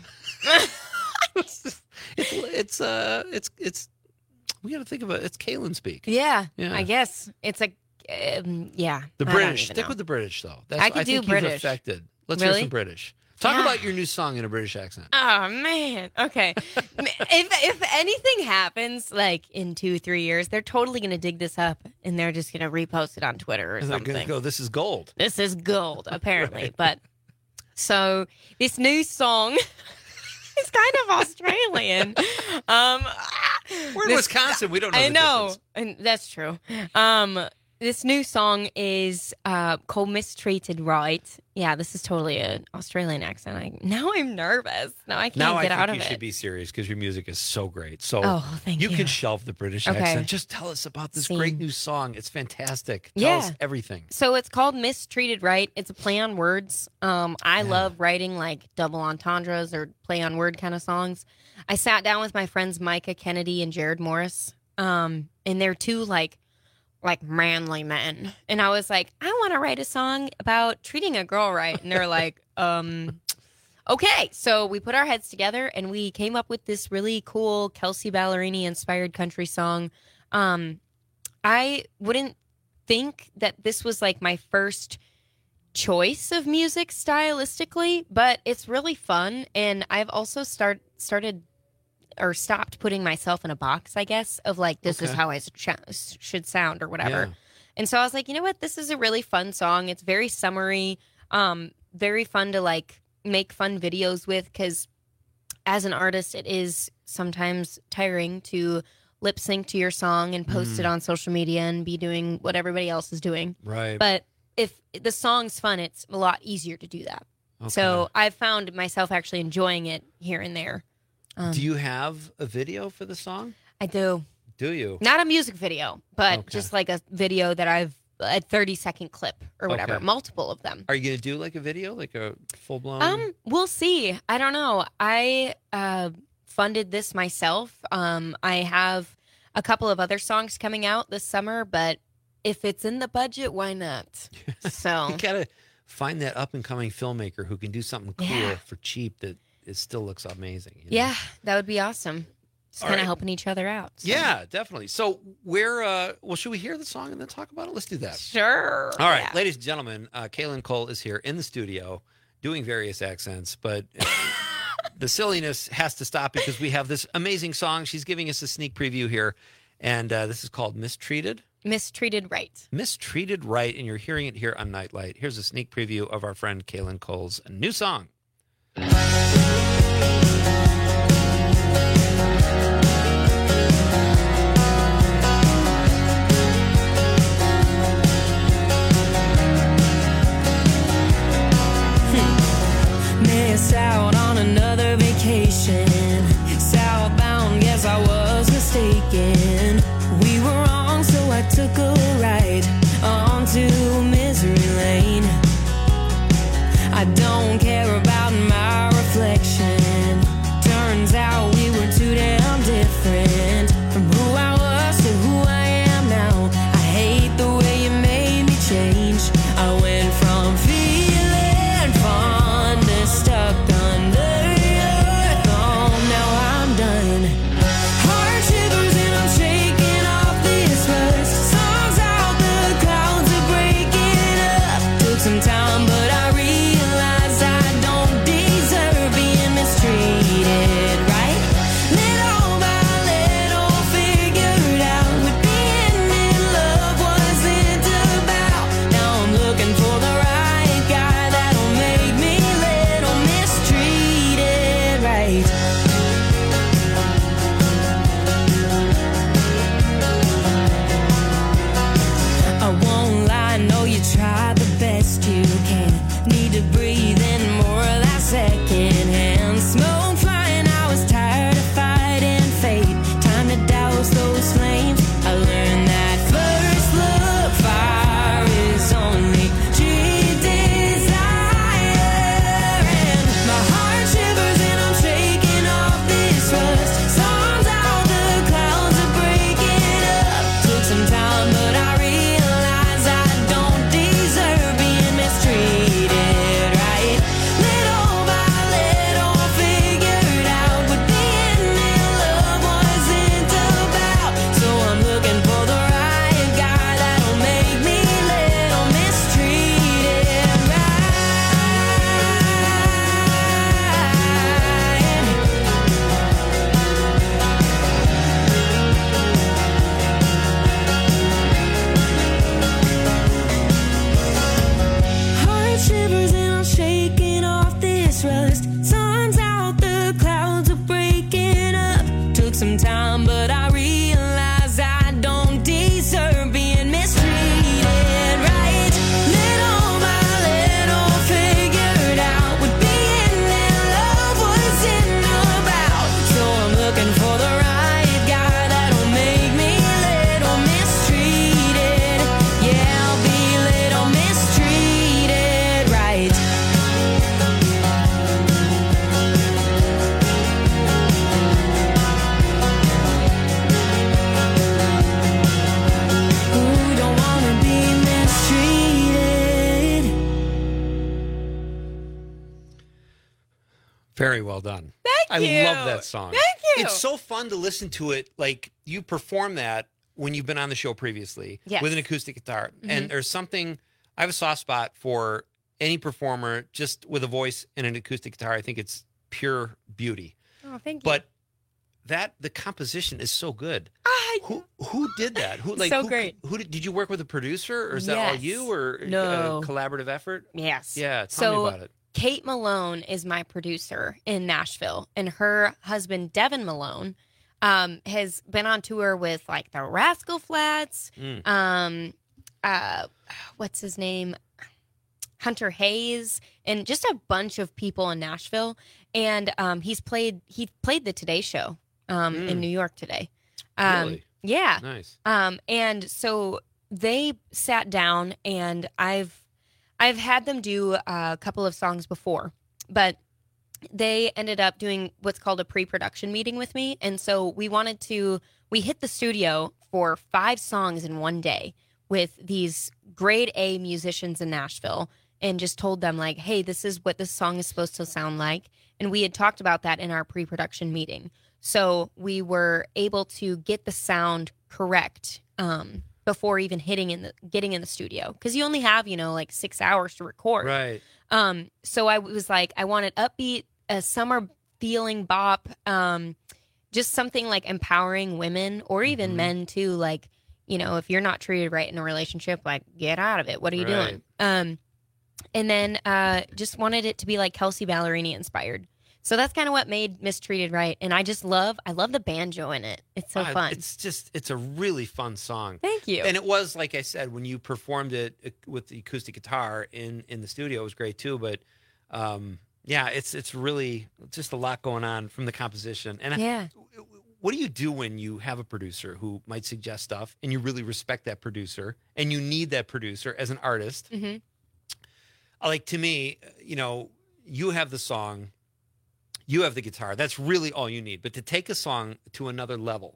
It's we got to think about it. It's Kaylin speak. Yeah, Yeah. I guess it's a yeah. The I don't British. even Stick know. with the British though. I could do think British. You've affected. Let's hear Really? some British. Talk Yeah. about your new song in a British accent. Oh man. Okay. if anything happens like in 2-3 years, they're totally gonna dig this up and they're just gonna repost it on Twitter or And they're something. going to go, this is gold. This is gold, apparently. Right. But so this new song is kind of Australian. We're in Wisconsin. We don't know I the know, difference. and that's true. This new song is called "Mistreated Right." Yeah, this is totally an Australian accent. Now I'm nervous. Now I can't Now get I out think of you it. should be serious because your music is so great. So thank you. can shelve the British Okay. accent. Just tell us about this great new song. It's fantastic. Tell us everything. So it's called "Mistreated Right." It's a play on words. I love writing like double entendres or play on word kind of songs. I sat down with my friends Micah Kennedy and Jared Morris, and they're two like manly men, and I was like, I want to write a song about treating a girl right, and they're like, okay. So we put our heads together and we came up with this really cool Kelsey Ballerini inspired country song. I wouldn't think that this was like my first choice of music stylistically, but it's really fun. And I've also started or stopped putting myself in a box, I guess, of like, this is how I should sound or whatever. Yeah. And so I was like, you know what? This is a really fun song. It's very summery, very fun to like make fun videos with, because as an artist, it is sometimes tiring to lip sync to your song and post it on social media and be doing what everybody else is doing. Right. But if the song's fun, it's a lot easier to do that. Okay. So I've found myself actually enjoying it here and there. Do you have a video for the song? I do. Do you? Not a music video, but just like a video that I've a 30-second clip or whatever, Okay. multiple of them. Are you going to do like a video, like a full-blown? We'll see. I don't know. I funded this myself. I have a couple of other songs coming out this summer, but if it's in the budget, why not? So You got to find that up-and-coming filmmaker who can do something cool for cheap that it still looks amazing. you know? yeah, that would be awesome. Just All kind of right. helping each other out. So. Yeah, definitely. So well, should we hear the song and then talk about it? Let's do that. Sure. All right, Yeah. ladies and gentlemen, Kaylin Cole is here in the studio doing various accents, but the silliness has to stop because we have this amazing song. She's giving us a sneak preview here, and this is called Mistreated. Mistreated Right. Mistreated Right, and you're hearing it here on Nightlight. Here's a sneak preview of our friend Kaylin Cole's new song. Miss out on another vacation. Southbound, yes, I was mistaken. We were wrong, so I took a ride onto Misery Lane. I don't care about my reflection. Turns out we were too damn different. From who I was to who I am now. I hate the way you made me change. I went from feeling fun to stuck under your thumb. Now I'm done. Heart shivers and I'm shaking off this rust. Sun's out, the clouds are breaking up. Took some time, but I realize I don't deserve being mistreated, right? Little by little, figured out what being in love wasn't about. Now I'm looking for the right guy that'll make me little mistreated, right? I won't lie, know you tried the best you can. Need to breathe in more of that second hand smoke flying. I was tired of fighting fate. Time to douse those flames. I learned that first look fire is only cheap desire. And my heart shivers and I'm shaking off this rust. Sun's out, the clouds are breaking up. Took some time, but I realize I don't deserve being mistreated, right? Little by little, figured out what being in love wasn't about. So I'm looking for the right guy that'll make me little mistreated, right? Heart shivers and I'm shaking off this rust. Sun's out, the clouds are breaking up. Took some time, but I realize I don't deserve being mistreated, right? Little by little, figured out what being in love wasn't about. So I'm looking for the right guy that'll make me little mistreated. Yeah, I'll be little mistreated, right? Who don't wanna be mistreated? Very well done. Thank you. I love that song. Thank you. It's so fun to listen to it. Like you perform that when you've been on the show previously Yes. with an acoustic guitar. Mhm. And there's something, I have a soft spot for any performer just with a voice and an acoustic guitar. I think it's pure beauty. Oh, thank you. But the composition is so good. Who did that? Who So great. Who did you work with a producer, or is that all Yes. you, or No. a collaborative effort? Yes. Yeah, tell me about it. Kate Malone is my producer in Nashville, and her husband, Devin Malone, has been on tour with like the Rascal Flatts. What's his name? Hunter Hayes, and just a bunch of people in Nashville. And he played the Today Show in New York today. Really? Yeah. Nice. And so they sat down, and I've had them do a couple of songs before, but they ended up doing what's called a pre-production meeting with me. And so we hit the studio for 5 songs in one day with these grade A musicians in Nashville, and just told them like, hey, this is what this song is supposed to sound like. And we had talked about that in our pre-production meeting. So we were able to get the sound correct before even getting in the studio. Because you only have, like 6 hours to record. Right. So I was like, I wanted upbeat, a summer feeling bop, just something like empowering women or even men too. Like, if you're not treated right in a relationship, like get out of it. What are you doing? And then just wanted it to be like Kelsey Ballerini inspired. So that's kind of what made Mistreated Right. And I love the banjo in it. It's so fun. It's a really fun song. Thank you. And it was, like I said, when you performed it with the acoustic guitar in the studio, it was great too. But yeah, it's really just a lot going on from the composition. And what do you do when you have a producer who might suggest stuff and you really respect that producer and you need that producer as an artist? Mm-hmm. Like, to me, you have the song, you have the guitar. That's really all you need. But to take a song to another level,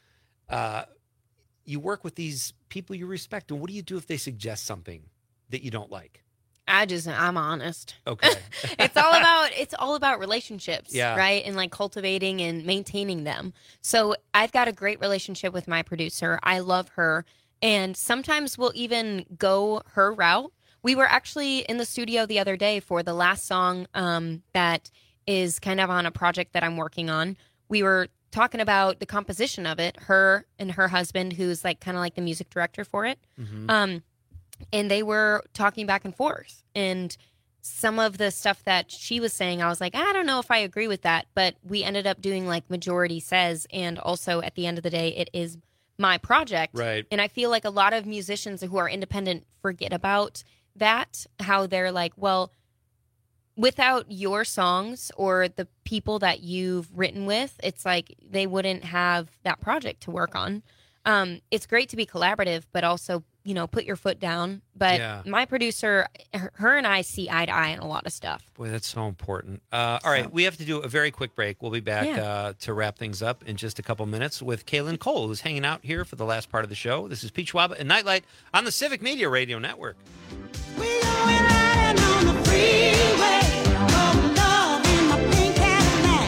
you work with these people you respect. And what do you do if they suggest something that you don't like? I'm honest. Okay. It's all about relationships, right? And like cultivating and maintaining them. So I've got a great relationship with my producer. I love her. And sometimes we'll even go her route. We were actually in the studio the other day for the last song that is kind of on a project that I'm working on. We were talking about the composition of it, her and her husband, who's like kind of like the music director for it. Mm-hmm. And they were talking back and forth. And some of the stuff that she was saying, I was like, I don't know if I agree with that. But we ended up doing like majority says. And also at the end of the day, it is my project. Right. And I feel like a lot of musicians who are independent forget about that, how they're like, well, without your songs or the people that you've written with, it's like they wouldn't have that project to work on. It's great to be collaborative, but also, put your foot down. But my producer, her and I see eye to eye on a lot of stuff. Boy, that's so important. All right, we have to do a very quick break. We'll be back to wrap things up in just a couple minutes with Kaylin Cole, who's hanging out here for the last part of the show. This is Pete Schwaba and Nightlight on the Civic Media Radio Network. We're going riding on the freeway. Oh, love in my pink Cadillac.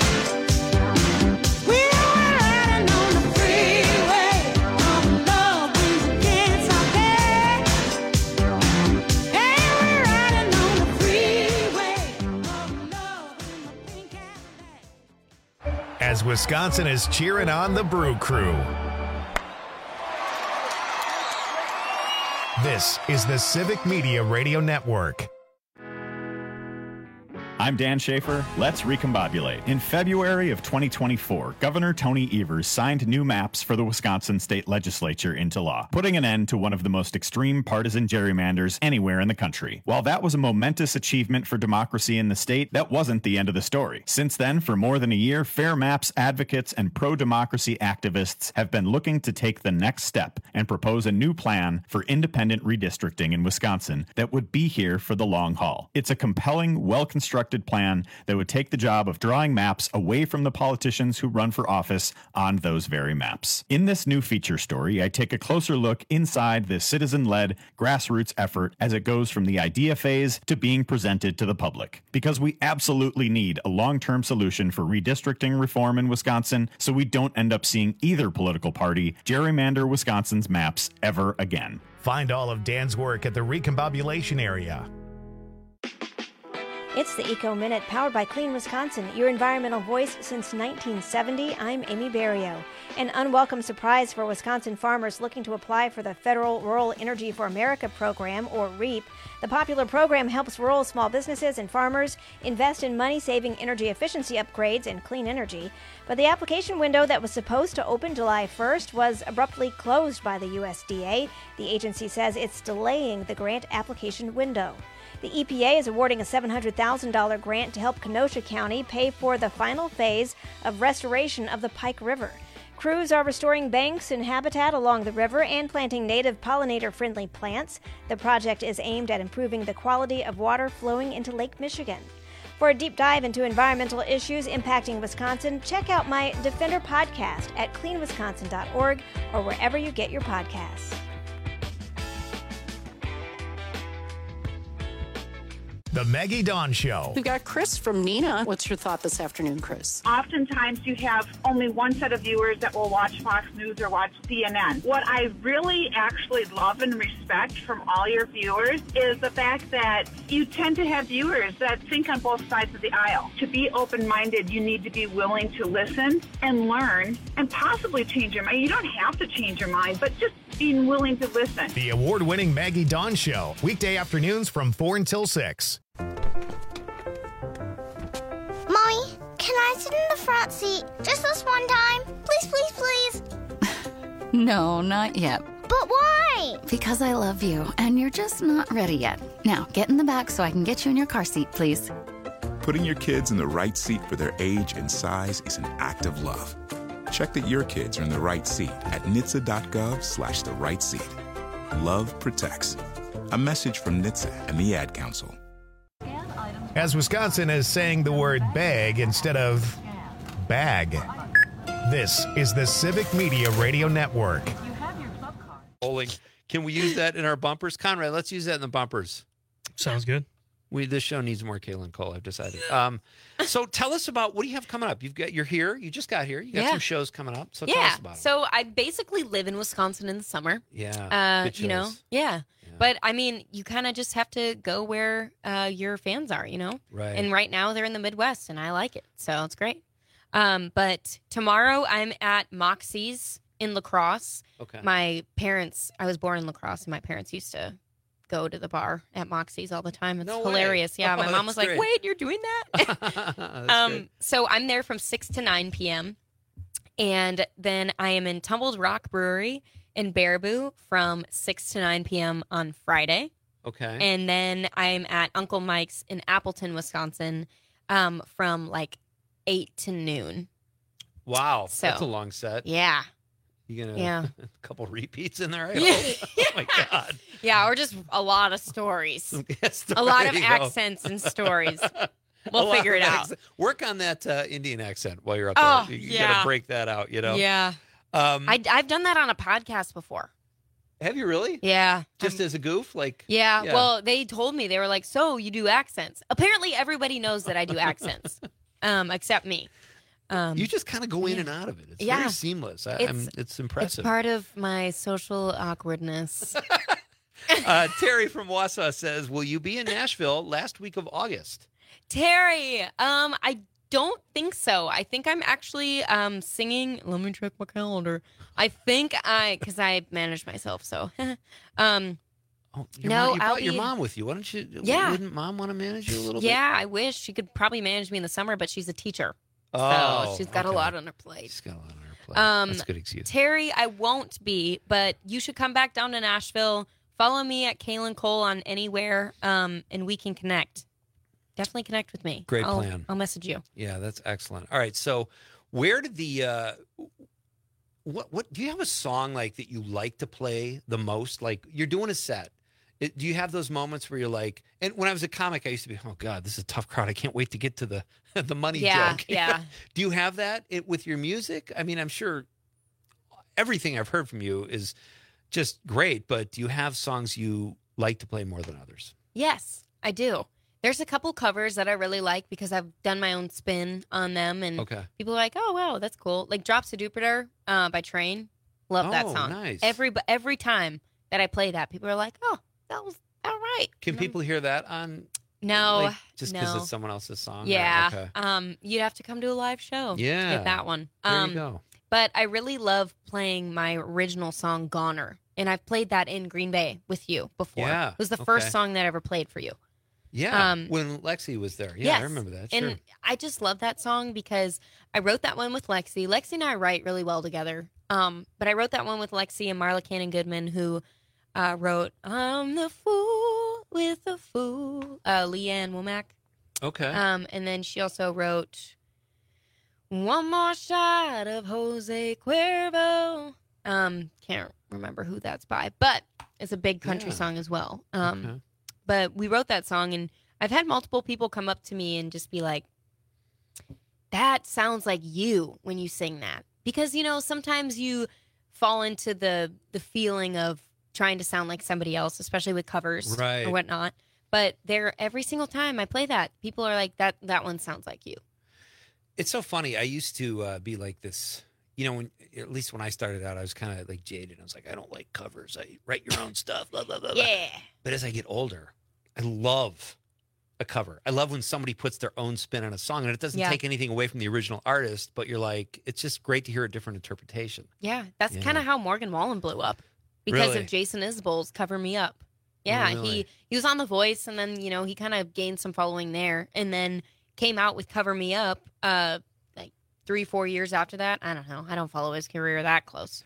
We're going riding on the freeway. Oh, love brings against our back. Hey, we're riding on the freeway. Oh, love in my pink Cadillac. As Wisconsin is cheering on the Brew Crew. This is the Civic Media Radio Network. I'm Dan Schaefer. Let's recombobulate. In February of 2024, Governor Tony Evers signed new maps for the Wisconsin state legislature into law, putting an end to one of the most extreme partisan gerrymanders anywhere in the country. While that was a momentous achievement for democracy in the state, that wasn't the end of the story. Since then, for more than a year, Fair Maps advocates and pro-democracy activists have been looking to take the next step and propose a new plan for independent redistricting in Wisconsin that would be here for the long haul. It's a compelling, well-constructed plan that would take the job of drawing maps away from the politicians who run for office on those very maps. In this new feature story, I take a closer look inside this citizen-led grassroots effort as it goes from the idea phase to being presented to the public. Because we absolutely need a long-term solution for redistricting reform in Wisconsin so we don't end up seeing either political party gerrymander Wisconsin's maps ever again. Find all of Dan's work at the Recombobulation area. It's the Eco Minute, powered by Clean Wisconsin, your environmental voice since 1970. I'm Amy Barrio. An unwelcome surprise for Wisconsin farmers looking to apply for the Federal Rural Energy for America program, or REAP. The popular program helps rural small businesses and farmers invest in money-saving energy efficiency upgrades and clean energy. But the application window that was supposed to open July 1st was abruptly closed by the USDA. The agency says it's delaying the grant application window. The EPA is awarding a $700,000 grant to help Kenosha County pay for the final phase of restoration of the Pike River. Crews are restoring banks and habitat along the river and planting native pollinator-friendly plants. The project is aimed at improving the quality of water flowing into Lake Michigan. For a deep dive into environmental issues impacting Wisconsin, check out my Defender podcast at cleanwisconsin.org or wherever you get your podcasts. The Maggie Dawn Show. We've got Chris from Neenah. What's your thought this afternoon, Chris? Oftentimes you have only one set of viewers that will watch Fox News or watch CNN. What I really actually love and respect from all your viewers is the fact that you tend to have viewers that think on both sides of the aisle. To be open-minded, you need to be willing to listen and learn and possibly change your mind. You don't have to change your mind, but just being willing to listen. The award-winning Maggie Dawn Show, weekday afternoons from 4 until 6. Mommy, can I sit in the front seat just this one time? Please, please, please. No, not yet. But why? Because I love you, and you're just not ready yet. Now, get in the back so I can get you in your car seat, please. Putting your kids in the right seat for their age and size is an act of love. Check that your kids are in the right seat at NHTSA.gov/the right seat. Love protects. A message from NHTSA and the Ad Council. As Wisconsin is saying the word bag instead of bag. This is the Civic Media Radio Network. Bowling. Can we use that in our bumpers? Conrad, let's use that in the bumpers. Sounds good. This show needs more Kaylin Cole, I've decided. So tell us about, what do you have coming up? You're here. You just got here. You got some shows coming up. So tell us about it. So I basically live in Wisconsin in the summer. Yeah. You know, yeah. But I mean, you kind of just have to go where your fans are, you know? Right. And right now they're in the Midwest and I like it. So it's great. But tomorrow I'm at Moxie's in La Crosse. Okay. I was born in La Crosse and my parents used to go to the bar at Moxie's all the time. It's hilarious. Yeah. My mom was like, wait, you're doing that? So I'm there from 6 to 9 p.m. And then I am in Tumbled Rock Brewery in Baraboo from 6 to 9 p.m. on Friday. Okay. And then I'm at Uncle Mike's in Appleton, Wisconsin from like 8 to noon. Wow. So, that's a long set. Yeah. You gonna a couple repeats in there? I hope. Oh my God. Yeah, or just a lot of stories. A lot of accents and stories. We'll figure it out. Work on that Indian accent while you're up there. You yeah. gotta break that out, you know? Yeah. I've done that on a podcast before. Have you really? Yeah. Just as a goof? Yeah. Well, they told me, they were like, so you do accents. Apparently everybody knows that I do accents. Except me. You just kind of go in and out of it. It's very seamless. It's impressive. It's part of my social awkwardness. Terry from Wausau says, will you be in Nashville last week of August? Terry, I don't think so. I think I'm actually singing. Let me check my calendar. I think because I manage myself, so. You brought your mom with you. Why don't you? Yeah. Wouldn't mom want to manage you a little bit? Yeah, I wish. She could probably manage me in the summer, but she's a teacher. Oh, so she's got a lot on her plate. She's got a lot on her plate. That's a good excuse. Terry, I won't be, but you should come back down to Nashville. Follow me at Kaylin Cole on anywhere, and we can connect. Definitely connect with me. Great plan. I'll message you. Yeah, that's excellent. All right, so where did the what do you have a song like that you like to play the most? Like you're doing a set. Do you have those moments where you're like, and when I was a comic, I used to be, oh God, this is a tough crowd. I can't wait to get to the money joke. Yeah. Do you have that with your music? I mean, I'm sure everything I've heard from you is just great, but do you have songs you like to play more than others? Yes, I do. There's a couple covers that I really like because I've done my own spin on them, and people are like, oh, wow, that's cool. Like Drops of Jupiter by Train. Love that song. Nice. Every time that I play that, people are like, oh, that was all right. Can people hear that on No, Like, just because no. it's someone else's song? Yeah. Or- okay. You'd have to come to a live show. Yeah. To get that one. There you go. But I really love playing my original song, Goner. And I've played that in Green Bay with you before. Yeah, It was the okay. first song that I ever played for you. Yeah, when Lexi was there. Yeah, yes. I remember that. Sure. And I just love that song because I wrote that one with Lexi. Lexi and I write really well together. But I wrote that one with Lexi and Marla Cannon Goodman, who wrote I'm the Fool with the Fool, Leanne Womack. Okay. And then she also wrote One More Shot of Jose Cuervo. Can't remember who that's by, but it's a big country song as well. Okay. But we wrote that song, and I've had multiple people come up to me and just be like, that sounds like you when you sing that. Because, you know, sometimes you fall into the feeling of trying to sound like somebody else, especially with covers Right. or whatnot. But every single time I play that, people are like, that one sounds like you. It's so funny. I used to be like this. You know, at least when I started out, I was kind of like jaded. I was like, I don't like covers. I write your own stuff. Blah, blah, blah, blah. Yeah. But as I get older, I love a cover. I love when somebody puts their own spin on a song, and it doesn't take anything away from the original artist, but you're like, it's just great to hear a different interpretation. Yeah, that's Yeah. kind of how Morgan Wallen blew up because Really? of Jason Isbell's Cover Me Up. Yeah, Really? he was on The Voice, and then, you know, he kind of gained some following there, and then came out with Cover Me Up like 3-4 years after that. I don't know. I don't follow his career that close.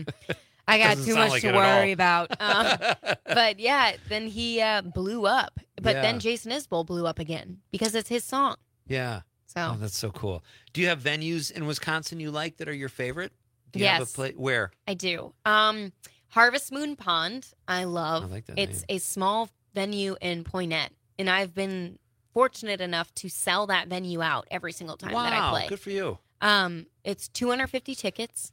I got Doesn't too sound much like to it at all. worry about. But yeah, then he blew up. But Yeah. then Jason Isbell blew up again because it's his song. Yeah. So Oh, that's so cool. Do you have venues in Wisconsin you like that are your favorite? Do you have a Yes. place? Where? I do. Harvest Moon Pond, I love. I like that It's name. a small venue in Poynette, and I've been fortunate enough to sell that venue out every single time that I Wow, play. good for you. It's 250 tickets,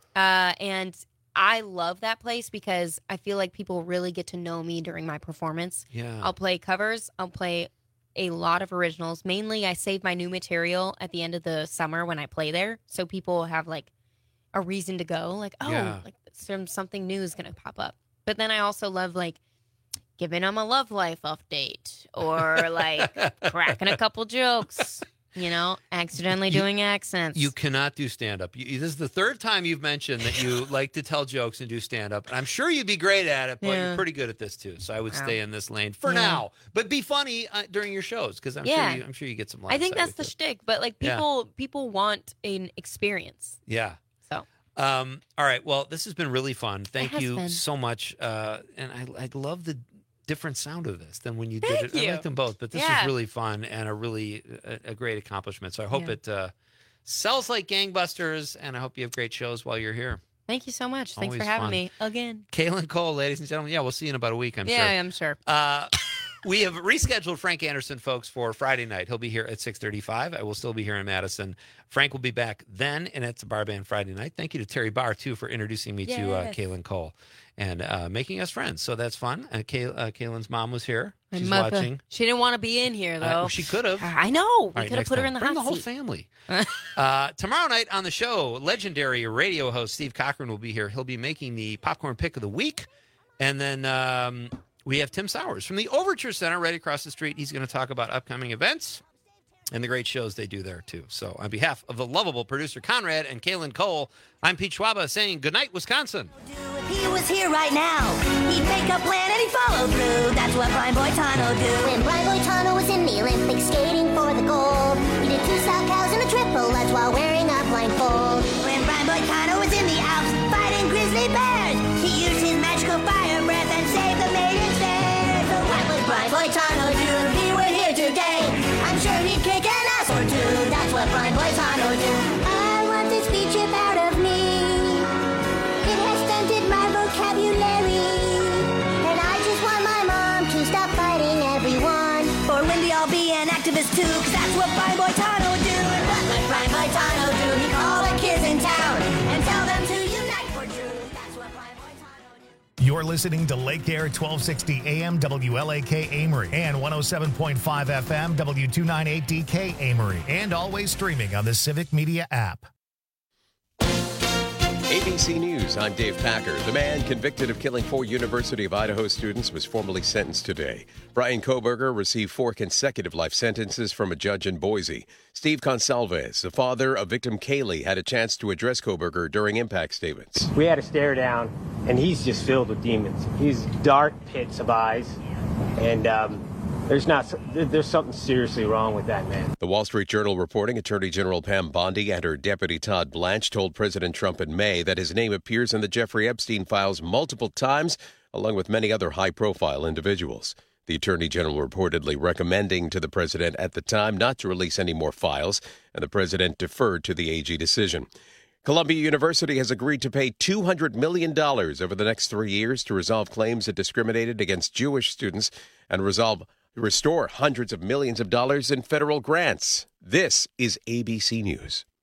and I love that place because I feel like people really get to know me during my performance. Yeah. I'll play covers. I'll play a lot of originals. Mainly, I save my new material at the end of the summer when I play there, so people have like a reason to go. Like, oh, Yeah. like something new is gonna pop up. But then I also love like giving them a love life update or like cracking a couple jokes. You know, accidentally doing accents. You cannot do stand-up. This is the third time you've mentioned that you like to tell jokes and do stand-up. And I'm sure you'd be great at it, but Yeah. you're pretty good at this too. So I would Wow. stay in this lane for Yeah. now. But be funny during your shows because I'm sure you get some. I think live that's side the with it. shtick. But like Yeah. people want an experience. Yeah. So. All right. Well, this has been really fun. Thank has you been. so much. And I love the different sound of this than when you did Thank it. I you. like them both, but this Yeah. is really fun and a great accomplishment. So I hope Yeah. it sells like gangbusters, and I hope you have great shows while you're here. Thank you so much. Thanks for Always having fun. me again. Kaylin Cole, ladies and gentlemen. Yeah, we'll see you in about a week, I'm yeah, sure. I'm sure. We have rescheduled Frank Anderson, folks, for Friday night. He'll be here at 6:35. I will still be here in Madison. Frank will be back then, and it's a Bar Band Friday night. Thank you to Terry Barr, too, for introducing me to Yes. Kaylin Cole and making us friends. So that's fun. Kaylin's mom was here. My She's mother. watching. She didn't want to be in here though. She could have. I know. All We right, could have next put her time. in the Bring hot the whole seat. family. Tomorrow night on the show, legendary radio host Steve Cochran will be here. He'll be making the popcorn pick of the week. And then we have Tim Sowers from the Overture Center right across the street. He's going to talk about upcoming events and the great shows they do there, too. So on behalf of the lovable producer Conrad and Kaylin Cole, I'm Pete Schwaba saying goodnight, Wisconsin. If he was here right now, he'd make a plan and he'd follow through. That's what Brian Boitano do. When Brian Boitano was in the Olympics skating for the gold, he did 2 South cows and a triple lutz while wearing a blindfold. When Brian Boitano was in the Alps fighting grizzly bears, he used his magical fire breath and saved the maidens there. So what would Brian Boitano do if he were here today? I'm sure he'd kick an ass or two. That's what Brian Boitano do. I want this speech chip out of me. It has stunted my vocabulary. And I just want my mom to stop fighting everyone. Or Wendy, I'll be an activist too, 'cause that's what Brian Boitano do. And what would Brian Boitano do? He'd call the kids in town and tell them to unite for truth. That's what Brian Boitano do. You're listening to Lake Air 1260 AM WLAK Amory and 107.5 FM W298DK Amory, and always streaming on the Civic Media app. ABC News, I'm Dave Packer. The man convicted of killing 4 University of Idaho students was formally sentenced today. Brian Kohberger received 4 consecutive life sentences from a judge in Boise. Steve Consalves, the father of victim Kaylee, had a chance to address Kohberger during impact statements. We had a stare down, and he's just filled with demons. He's dark pits of eyes, and there's something seriously wrong with that man. The Wall Street Journal reporting Attorney General Pam Bondi and her deputy Todd Blanche told President Trump in May that his name appears in the Jeffrey Epstein files multiple times, along with many other high-profile individuals. The Attorney General reportedly recommending to the president at the time not to release any more files, and the president deferred to the AG decision. Columbia University has agreed to pay $200 million over the next 3 years to resolve claims it discriminated against Jewish students and restore hundreds of millions of dollars in federal grants. This is ABC News.